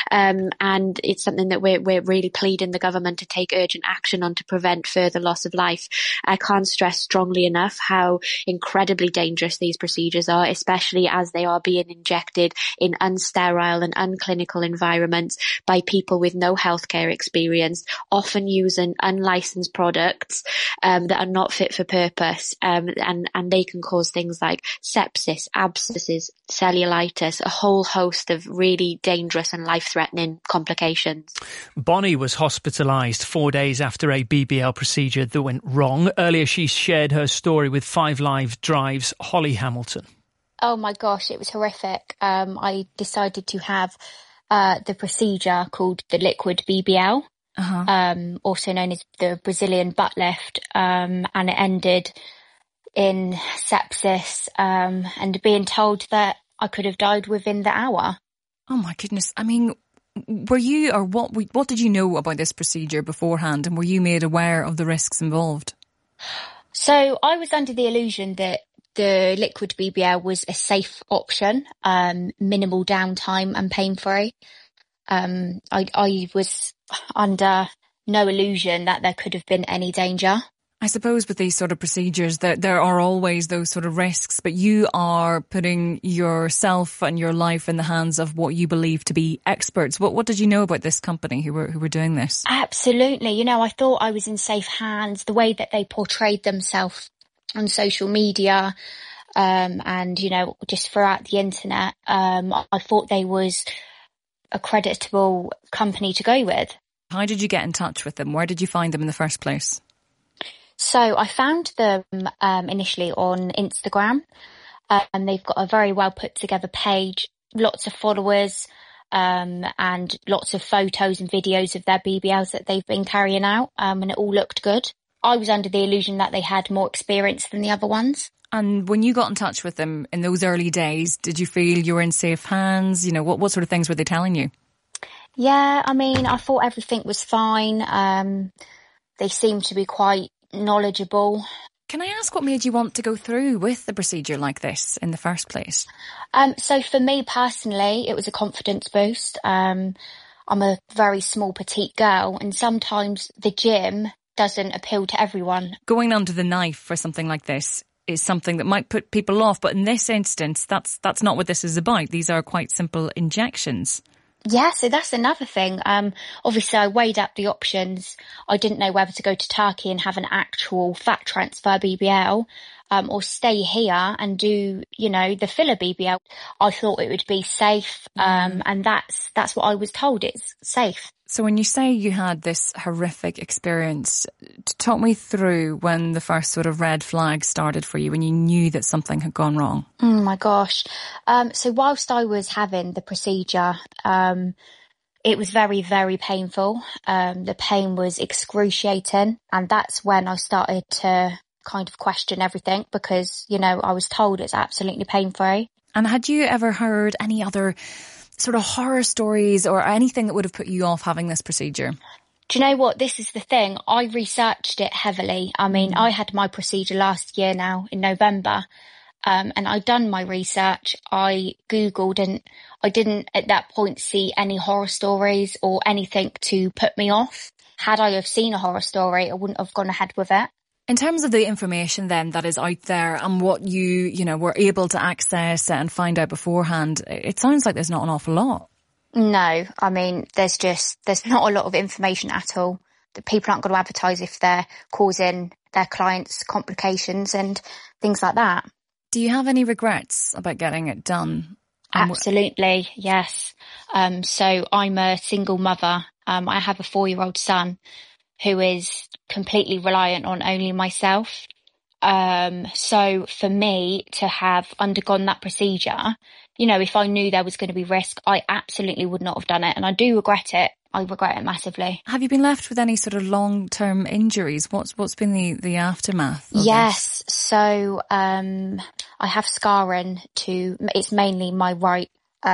And it's something that we're really pleading the government to take urgent action on to prevent further loss of life. I can't stress strongly enough how incredibly dangerous these procedures are, especially as they are being injected in unsterile and unclinical environments by people with no healthcare experience, often using unlicensed products that are not fit for purpose. And they can cause things like sepsis, abscesses, cellulitis, a whole host of really dangerous and life-threatening complications. Bonnie was hospitalised 4 days after a BBL procedure that went wrong. Earlier, she shared her story with 5 Live Drive's Holly Hamilton. Oh my gosh, it was horrific. I decided to have the procedure called the liquid BBL, also known as the Brazilian butt lift, and it ended in sepsis, and being told that I could have died within the hour. Oh my goodness. I mean, Were you, or what did you know about this procedure beforehand, and were you made aware of the risks involved? So I was under the illusion that the liquid BBL was a safe option, minimal downtime and pain-free. I was under no illusion that there could have been any danger. I suppose with these sort of procedures, there are always those sort of risks, but you are putting yourself and your life in the hands of what you believe to be experts. What did you know about this company who were doing this? Absolutely. You know, I thought I was in safe hands. The way that they portrayed themselves on social media, and, you know, just throughout the internet, I thought they was a creditable company to go with. How did you get in touch with them? Where did you find them in the first place? So I found them initially on Instagram, and they've got a very well put together page, lots of followers, and lots of photos and videos of their BBLs that they've been carrying out, and it all looked good. I was under the illusion that they had more experience than the other ones. And when you got in touch with them in those early days, did you feel you were in safe hands? You know, what sort of things were they telling you? Yeah, I mean, I thought everything was fine. They seemed to be quite knowledgeable. Can I ask what made you want to go through with the procedure like this in the first place? So for me personally, it was a confidence boost. I'm a very small, petite girl, and sometimes the gym doesn't appeal to everyone. Going under the knife for something like this is something that might put people off, but in this instance, that's not what this is about. These are quite simple injections. Yeah, so that's another thing. Obviously, I weighed up the options. I didn't know whether to go to Turkey and have an actual fat transfer BBL, or stay here and do, you know, the filler BBL. I thought it would be safe, and that's what I was told. It's safe. So when you say you had this horrific experience, talk me through when the first sort of red flag started for you, when you knew that something had gone wrong. Oh my gosh. So whilst I was having the procedure, it was very, very painful. The pain was excruciating, and that's when I started to kind of question everything, because, you know, I was told it's absolutely pain-free. And had you ever heard any other sort of horror stories or anything that would have put you off having this procedure? Do you know what? This is the thing. I researched it heavily. I mean, I had my procedure last year now in November, and I'd done my research. I Googled, and I didn't at that point see any horror stories or anything to put me off. Had I have seen a horror story, I wouldn't have gone ahead with it. In terms of the information then that is out there and what you know, were able to access and find out beforehand, it sounds like there's not an awful lot. No, I mean, there's not a lot of information at all. The people aren't going to advertise if they're causing their clients complications and things like that. Do you have any regrets about getting it done? Absolutely, yes. So I'm a single mother. I have a 4-year-old son who is completely reliant on only myself. So for me to have undergone that procedure, you know, if I knew there was going to be risk, I absolutely would not have done it. And I do regret it. I regret it massively. Have you been left with any sort of long-term injuries? What's been the aftermath of Yes. This? So, I have scarring it's mainly my right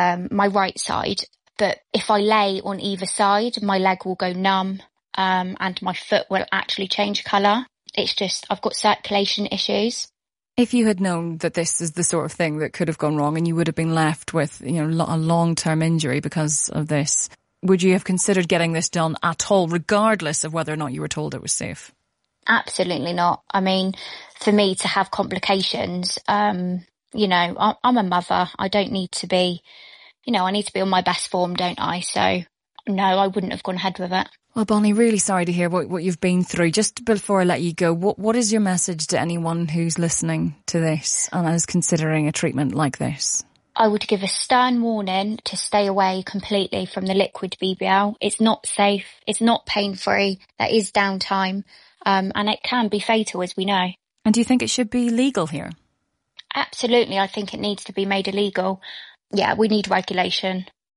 side. But if I lay on either side, my leg will go numb. And my foot will actually change colour. It's just, I've got circulation issues. If you had known that this is the sort of thing that could have gone wrong and you would have been left with, you know, a long-term injury because of this, would you have considered getting this done at all, regardless of whether or not you were told it was safe? Absolutely not. I mean, for me to have complications, you know, I'm a mother. I don't need to be, you know, I need to be on my best form, don't I? So, no, I wouldn't have gone ahead with it. Well, Bonnie, really sorry to hear what you've been through. Just before I let you go, what is your message to anyone who's listening to this and is considering a treatment like this? I would give a stern warning to stay away completely from the liquid BBL. It's not safe. It's not pain-free. There is downtime. And it can be fatal, as we know. And do you think it should be legal here? Absolutely. I think it needs to be made illegal. Yeah, we need regulation.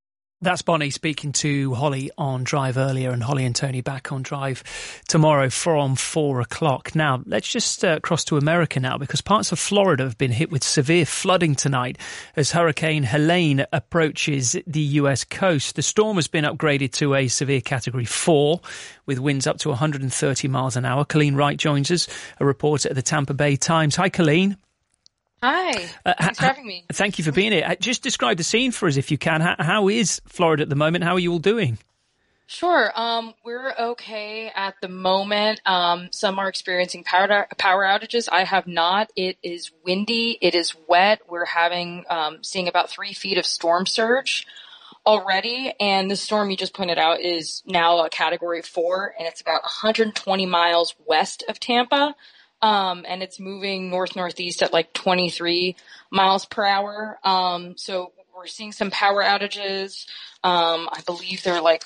That's Bonnie speaking to Holly on Drive earlier, and Holly and Tony back on Drive tomorrow from 4 o'clock. Now, let's just cross to America now, because parts of Florida have been hit with severe flooding tonight as Hurricane Helene approaches the US coast. The storm has been upgraded to a severe Category 4 with winds up to 130 miles an hour. Colleen Wright joins us, a reporter at the Tampa Bay Times. Hi, Colleen. Hi, thanks for having me. Thank you for being here. Just describe the scene for us if you can. How is Florida at the moment? How are you all doing? Sure. We're okay at the moment. Some are experiencing power outages. I have not. It is windy. It is wet. We're seeing about 3 feet of storm surge already. And the storm you just pointed out is now a Category 4, and it's about 120 miles west of Tampa. And it's moving northeast at like 23 miles per hour. So we're seeing some power outages. I believe there are like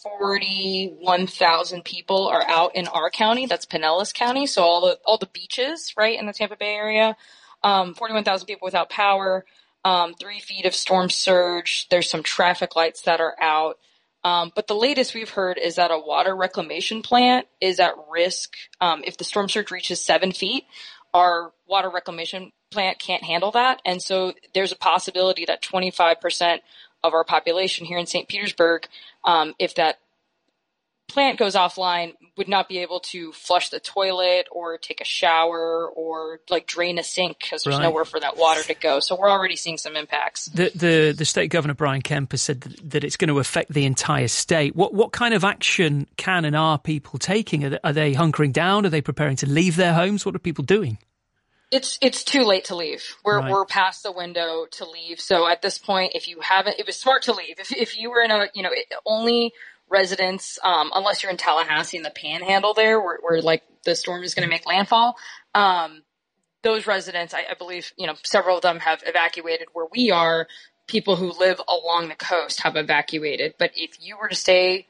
41,000 people are out in our county. That's Pinellas County. So all the beaches, right, in the Tampa Bay area. 41,000 people without power. 3 feet of storm surge. There's some traffic lights that are out. But the latest we've heard is that a water reclamation plant is at risk. If the storm surge reaches 7 feet, our water reclamation plant can't handle that. And so there's a possibility that 25% of our population here in St. Petersburg, if that plant goes offline, would not be able to flush the toilet or take a shower or like drain a sink because there's nowhere for that water to go. So we're already seeing some impacts. The state governor, Brian Kemp, has said that it's going to affect the entire state. What kind of action can and are people taking? Are they hunkering down? Are they preparing to leave their homes? What are people doing? It's too late to leave. We're past the window to leave. So at this point, if it was smart to leave. If you were in only residents, unless you're in Tallahassee in the Panhandle there, where like the storm is going to make landfall, those residents, I believe, several of them have evacuated where we are. People who live along the coast have evacuated. But if you stayed,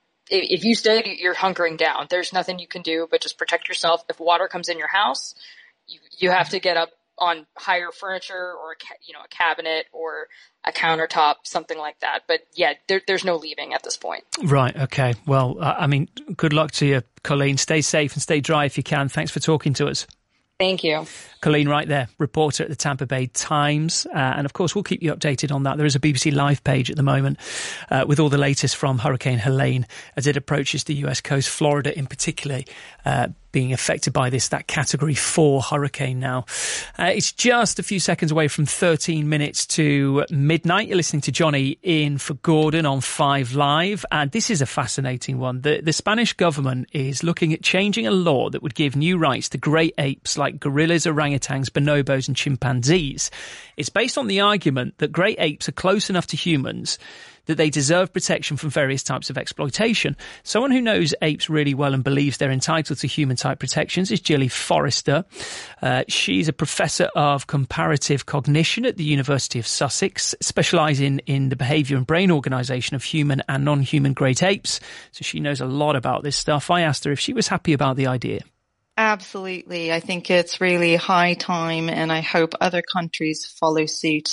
you're hunkering down. There's nothing you can do but just protect yourself. If water comes in your house, you have to get up on higher furniture or a cabinet or a countertop, something like that. But yeah, there's no leaving at this point. Right. Okay. Well, good luck to you, Colleen. Stay safe and stay dry if you can. Thanks for talking to us. Thank you. Colleen Wright there, reporter at the Tampa Bay Times. And of course, we'll keep you updated on that. There is a BBC Live page at the moment with all the latest from Hurricane Helene as it approaches the US coast, Florida in particular, being affected by that Category 4 hurricane now. It's just a few seconds away from 13 minutes to midnight. You're listening to Johnny in for Gordon on 5 Live. And this is a fascinating one. The Spanish government is looking at changing a law that would give new rights to great apes like gorillas, orangutans, bonobos and chimpanzees. It's based on the argument that great apes are close enough to humans that they deserve protection from various types of exploitation. Someone who knows apes really well and believes they're entitled to human-type protections is Gilly Forrester. She's a professor of comparative cognition at the University of Sussex, specialising in the behaviour and brain organisation of human and non-human great apes. So she knows a lot about this stuff. I asked her if she was happy about the idea. Absolutely. I think it's really high time, and I hope other countries follow suit.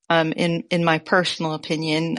In my personal opinion,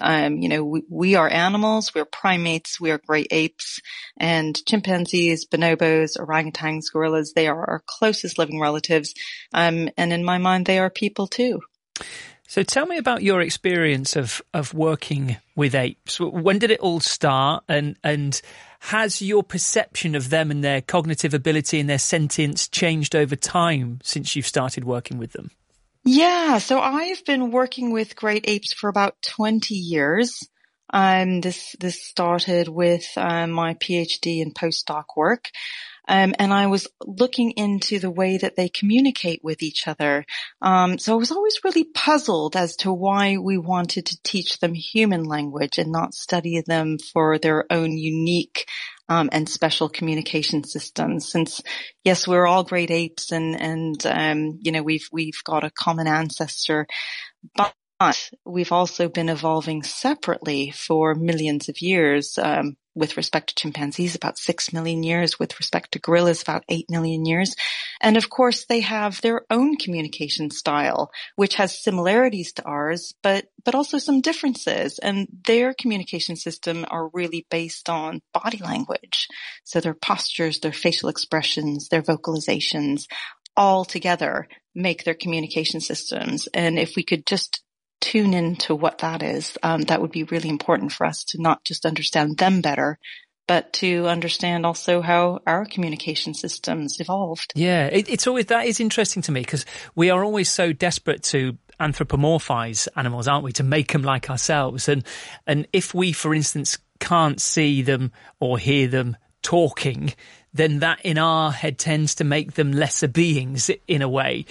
we are animals, we're primates, we are great apes, and chimpanzees, bonobos, orangutans, gorillas, they are our closest living relatives. And in my mind, they are people too. So tell me about your experience of working with apes. When did it all start? And has your perception of them and their cognitive ability and their sentience changed over time since you've started working with them? Yeah, so I've been working with great apes for about 20 years. This started with my PhD and postdoc work. And I was looking into the way that they communicate with each other. So I was always really puzzled as to why we wanted to teach them human language and not study them for their own unique and special communication systems. Since, yes, we're all great apes and we've got a common ancestor, but we've also been evolving separately for millions of years. With respect to chimpanzees, about 6 million years. With respect to gorillas, about 8 million years. And of course, they have their own communication style, which has similarities to ours, but also some differences. And their communication system are really based on body language. So their postures, their facial expressions, their vocalizations, all together make their communication systems. And if we could just tune into what that is, that would be really important for us to not just understand them better, but to understand also how our communication systems evolved. Yeah, it's always, that is interesting to me, because we are always so desperate to anthropomorphize animals, aren't we, to make them like ourselves. And if we, for instance, can't see them or hear them talking, then that in our head tends to make them lesser beings in a way,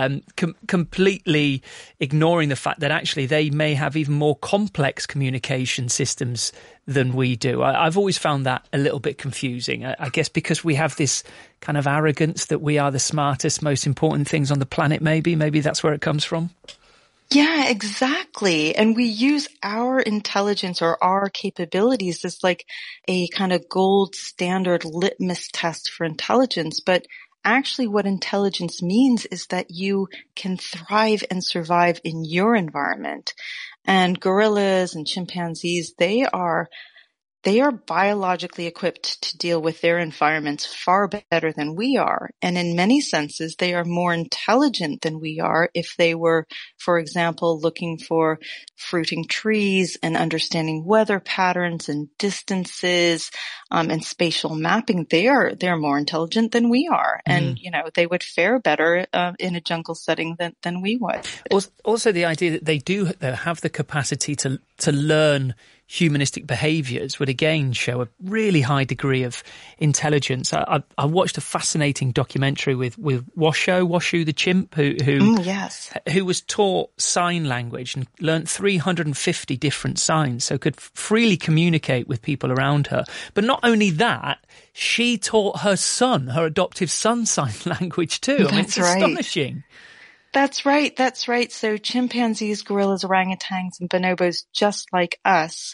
completely ignoring the fact that actually they may have even more complex communication systems than we do. I've always found that a little bit confusing. I guess because we have this kind of arrogance that we are the smartest, most important things on the planet, maybe that's where it comes from. Yeah, exactly. And we use our intelligence or our capabilities as like a kind of gold standard litmus test for intelligence. But actually what intelligence means is that you can thrive and survive in your environment. And gorillas and chimpanzees, they are biologically equipped to deal with their environments far better than we are. And in many senses, they are more intelligent than we are. If they were, for example, looking for fruiting trees and understanding weather patterns and distances, and spatial mapping, they're more intelligent than we are. And, they would fare better, in a jungle setting than we would. Also the idea that they do have the capacity to learn humanistic behaviours would again show a really high degree of intelligence. I watched a fascinating documentary with Washoe the chimp who was taught sign language and learnt 350 different signs, so could freely communicate with people around her. But not only that, she taught her adoptive son sign language too. It's astonishing. That's right. So chimpanzees, gorillas, orangutans, and bonobos, just like us,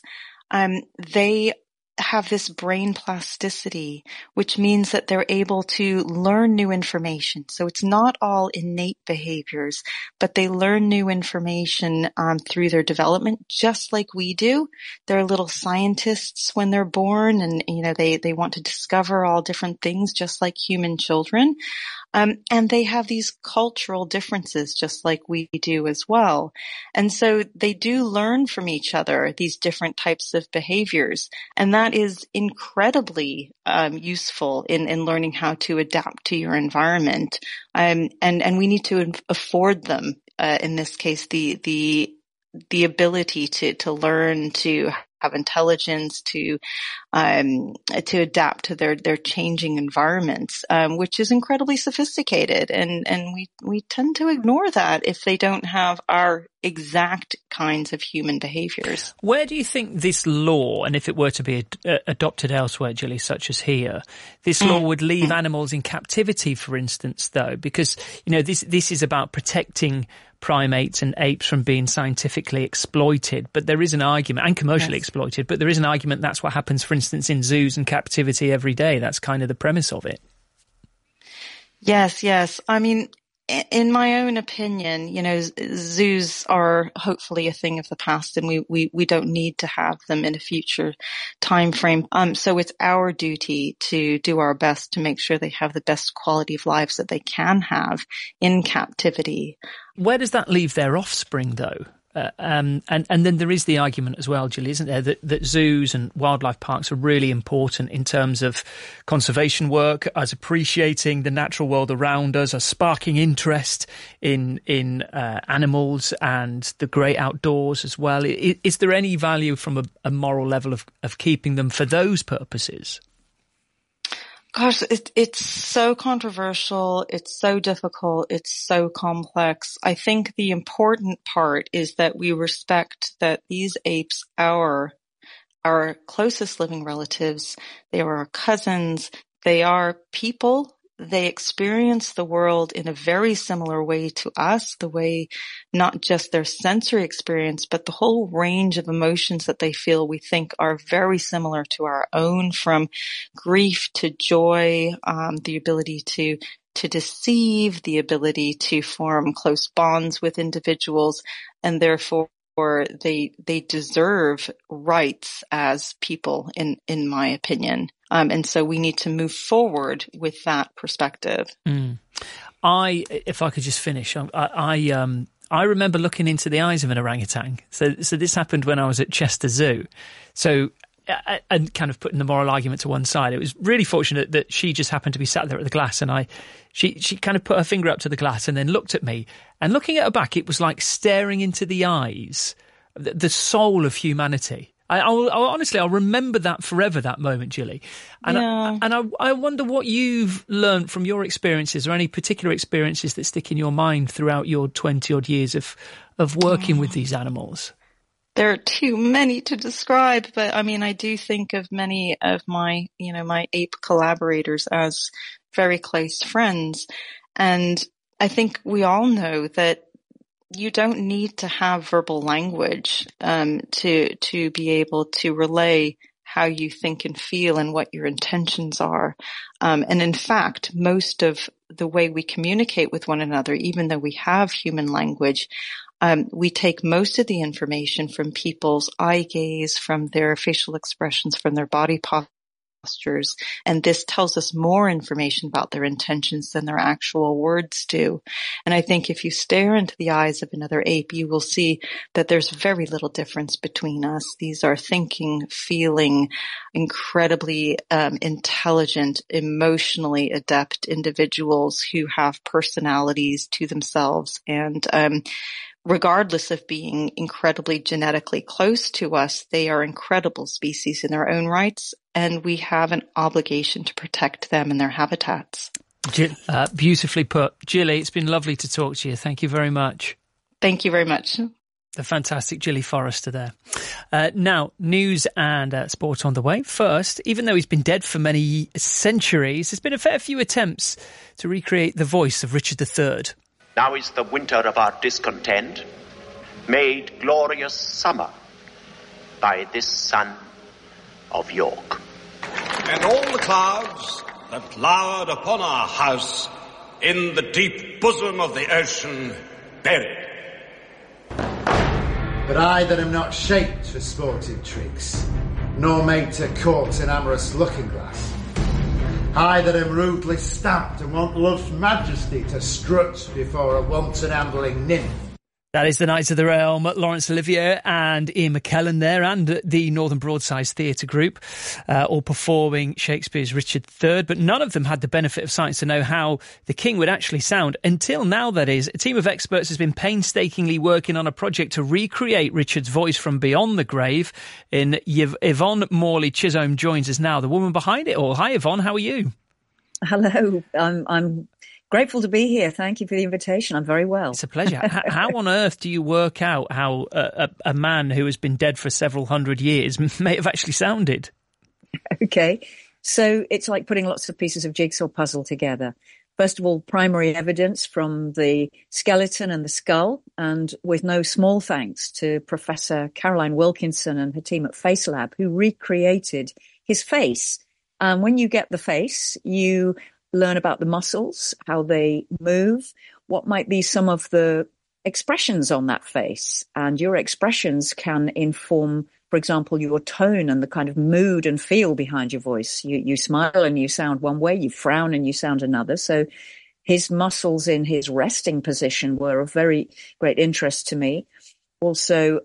they have this brain plasticity, which means that they're able to learn new information. So it's not all innate behaviors, but they learn new information through their development, just like we do. They're little scientists when they're born, and they want to discover all different things, just like human children. And they have these cultural differences just like we do as well. And so they do learn from each other, these different types of behaviors. And that is incredibly useful in learning how to adapt to your environment. And we need to afford them, in this case, the ability to learn, to have intelligence, to adapt to their changing environments, which is incredibly sophisticated. And we tend to ignore that if they don't have our exact kinds of human behaviors. Where do you think this law, and if it were to be adopted elsewhere, Gilly, such as here, this law would leave animals in captivity, for instance, though? Because, this is about protecting primates and apes from being scientifically exploited, but there is an argument, and commercially exploited, but there is an argument that's what happens, for instance, in zoos and captivity every day. That's kind of the premise of it. Yes. I mean, in my own opinion, zoos are hopefully a thing of the past, and we don't need to have them in a future time frame. So it's our duty to do our best to make sure they have the best quality of lives that they can have in captivity. Where does that leave their offspring, though? And then there is the argument as well, Gilly, isn't there, that zoos and wildlife parks are really important in terms of conservation work, as appreciating the natural world around us, as sparking interest in animals and the great outdoors as well. Is there any value from a moral level of keeping them for those purposes? Gosh, it's so controversial. It's so difficult. It's so complex. I think the important part is that we respect that these apes, our closest living relatives, they are our cousins. They are people they experience the world in a very similar way to us, the way not just their sensory experience, but the whole range of emotions that they feel we think are very similar to our own, from grief to joy, the ability to deceive, the ability to form close bonds with individuals, and therefore they deserve rights as people, in my opinion. And so we need to move forward with that perspective. If I could just finish, I remember looking into the eyes of an orangutan. So this happened when I was at Chester Zoo. So, and kind of putting the moral argument to one side, it was really fortunate that she just happened to be sat there at the glass, and she kind of put her finger up to the glass and then looked at me. And looking at her back, it was like staring into the eyes, the soul of humanity. I'll remember that forever, that moment, Gilly. And I wonder what you've learned from your experiences, or any particular experiences that stick in your mind throughout your 20-odd years of working with these animals. There are too many to describe, but I mean, I do think of many of my ape collaborators as very close friends. And I think we all know that you don't need to have verbal language to be able to relay how you think and feel and what your intentions are. And in fact, most of the way we communicate with one another, even though we have human language, we take most of the information from people's eye gaze, from their facial expressions, from their body postures. And this tells us more information about their intentions than their actual words do. And I think if you stare into the eyes of another ape, you will see that there's very little difference between us. These are thinking, feeling, incredibly intelligent, emotionally adept individuals who have personalities to themselves. And regardless of being incredibly genetically close to us, they are incredible species in their own rights, and we have an obligation to protect them and their habitats. Beautifully put. Gilly, it's been lovely to talk to you. Thank you very much. Thank you very much. The fantastic Gilly Forrester there. Now, news and sport on the way. First, even though he's been dead for many centuries, there's been a fair few attempts to recreate the voice of Richard III. Now is the winter of our discontent made glorious summer by this son of York. And all the clouds that lowered upon our house in the deep bosom of the ocean buried. But I that am not shaped for sportive tricks, nor made to court an amorous looking-glass, I that am rudely stamped and want love's majesty to strut before a wanton ambling nymph. That is the Knights of the Realm, Laurence Olivier and Ian McKellen there, and the Northern Broadsides Theatre Group, all performing Shakespeare's Richard III, but none of them had the benefit of science to know how the king would actually sound. Until now, that is. A team of experts has been painstakingly working on a project to recreate Richard's voice from beyond the grave. Yvonne Morley-Chisholm joins us now, the woman behind it all. Hi, Yvonne, how are you? Hello, I'm grateful to be here. Thank you for the invitation. I'm very well. It's a pleasure. How on earth do you work out how a man who has been dead for several hundred years may have actually sounded? Okay. So it's like putting lots of pieces of jigsaw puzzle together. First of all, primary evidence from the skeleton and the skull, and with no small thanks to Professor Caroline Wilkinson and her team at FaceLab, who recreated his face. When you get the face, you learn about the muscles, how they move, what might be some of the expressions on that face. And your expressions can inform, for example, your tone and the kind of mood and feel behind your voice. You smile and you sound one way, you frown and you sound another. So his muscles in his resting position were of very great interest to me. Also,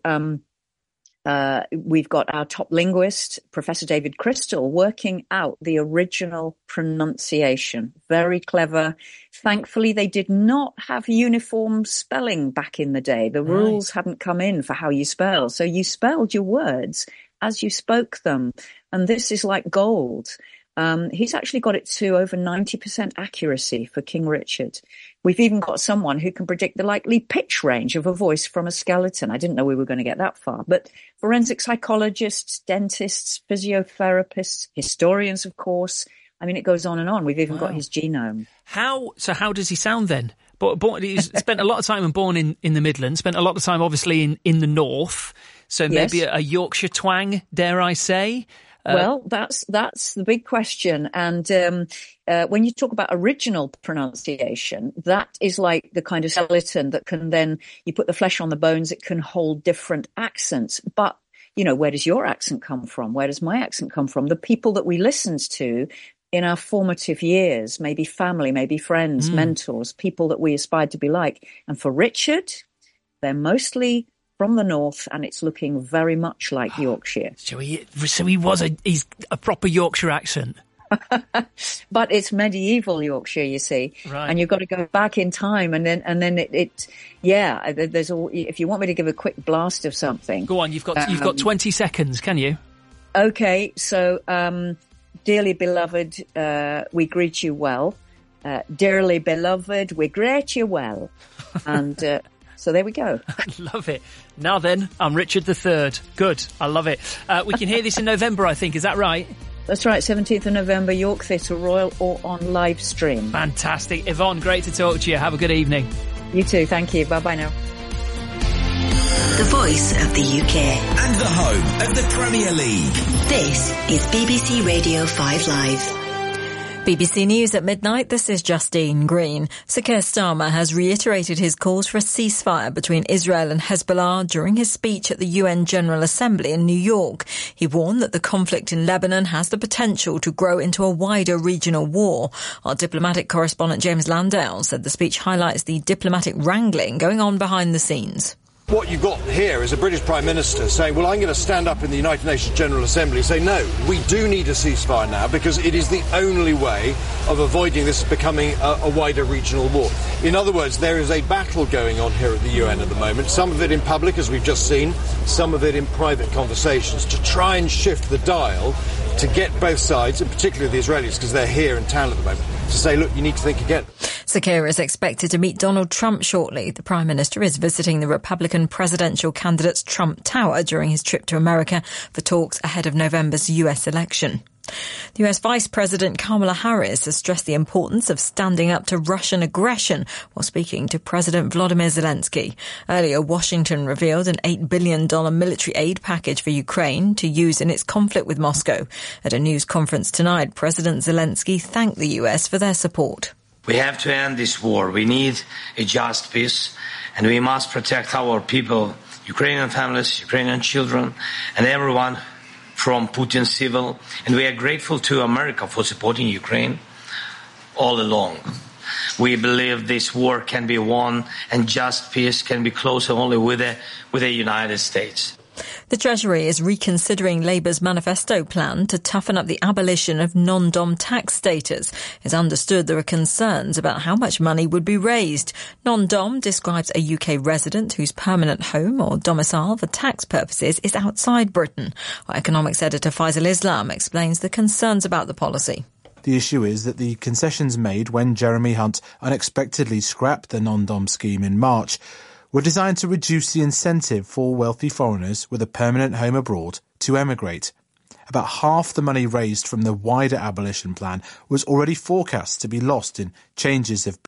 we've got our top linguist, Professor David Crystal, working out the original pronunciation. Very clever. Thankfully, they did not have uniform spelling back in the day. The rules hadn't come in for how you spell. So you spelled your words as you spoke them. And this is like gold. He's actually got it to over 90% accuracy for King Richard. We've even got someone who can predict the likely pitch range of a voice from a skeleton. I didn't know we were going to get that far, but forensic psychologists, dentists, physiotherapists, historians, of course, I mean, it goes on and on. We've even got his genome. How does he sound then? He's spent a lot of time and born in the Midlands, spent a lot of time obviously in the north. So maybe a Yorkshire twang, dare I say? Well, that's the big question. And when you talk about original pronunciation, that is like the kind of skeleton that can then, you put the flesh on the bones, it can hold different accents. But, you know, where does your accent come from? Where does my accent come from? The people that we listened to in our formative years, maybe family, maybe friends, mentors, people that we aspired to be like. And for Richard, they're mostly from the north, and it's looking very much like Yorkshire. So he's a proper Yorkshire accent. But it's medieval Yorkshire, you see, right. And you've got to go back in time, and then there's all. If you want me to give a quick blast of something, go on. You've got 20 seconds. Can you? Okay, so dearly beloved, we greet you well. Dearly beloved, we greet you well, and. So there we go. I love it. Now then, I'm Richard III. Good. I love it. We can hear this in November, I think. Is that right? That's right. 17th of November, York Theatre Royal, or on live stream. Fantastic. Yvonne, great to talk to you. Have a good evening. You too. Thank you. Bye-bye now. The voice of the UK. And the home of the Premier League. This is BBC Radio 5 Live. BBC News at midnight, this is Justine Green. Sir Keir Starmer has reiterated his calls for a ceasefire between Israel and Hezbollah during his speech at the UN General Assembly in New York. He warned that the conflict in Lebanon has the potential to grow into a wider regional war. Our diplomatic correspondent James Landale said the speech highlights the diplomatic wrangling going on behind the scenes. What you've got here is a British Prime Minister saying, well, I'm going to stand up in the United Nations General Assembly and say, no, we do need a ceasefire now because it is the only way of avoiding this becoming a wider regional war. In other words, there is a battle going on here at the UN at the moment, some of it in public, as we've just seen, some of it in private conversations, to try and shift the dial to get both sides, and particularly the Israelis, because they're here in town at the moment, to say, look, you need to think again. Sir Keir is expected to meet Donald Trump shortly. The Prime Minister is visiting the Republican presidential candidate's Trump Tower during his trip to America for talks ahead of November's US election. The US Vice President Kamala Harris has stressed the importance of standing up to Russian aggression while speaking to President Volodymyr Zelensky. Earlier, Washington revealed an $8 billion military aid package for Ukraine to use in its conflict with Moscow. At a news conference tonight, President Zelensky thanked the US for their support. We have to end this war. We need a just peace, and we must protect our people, Ukrainian families, Ukrainian children, and everyone from Putin's civil. And we are grateful to America for supporting Ukraine all along. We believe this war can be won, and just peace can be closer only with the United States. The Treasury is reconsidering Labour's manifesto plan to toughen up the abolition of non-dom tax status. It's understood there are concerns about how much money would be raised. Non-dom describes a UK resident whose permanent home or domicile for tax purposes is outside Britain. Our economics editor Faisal Islam explains the concerns about the policy. The issue is that the concessions made when Jeremy Hunt unexpectedly scrapped the non-dom scheme in March were designed to reduce the incentive for wealthy foreigners with a permanent home abroad to emigrate. About half the money raised from the wider abolition plan was already forecast to be lost in changes of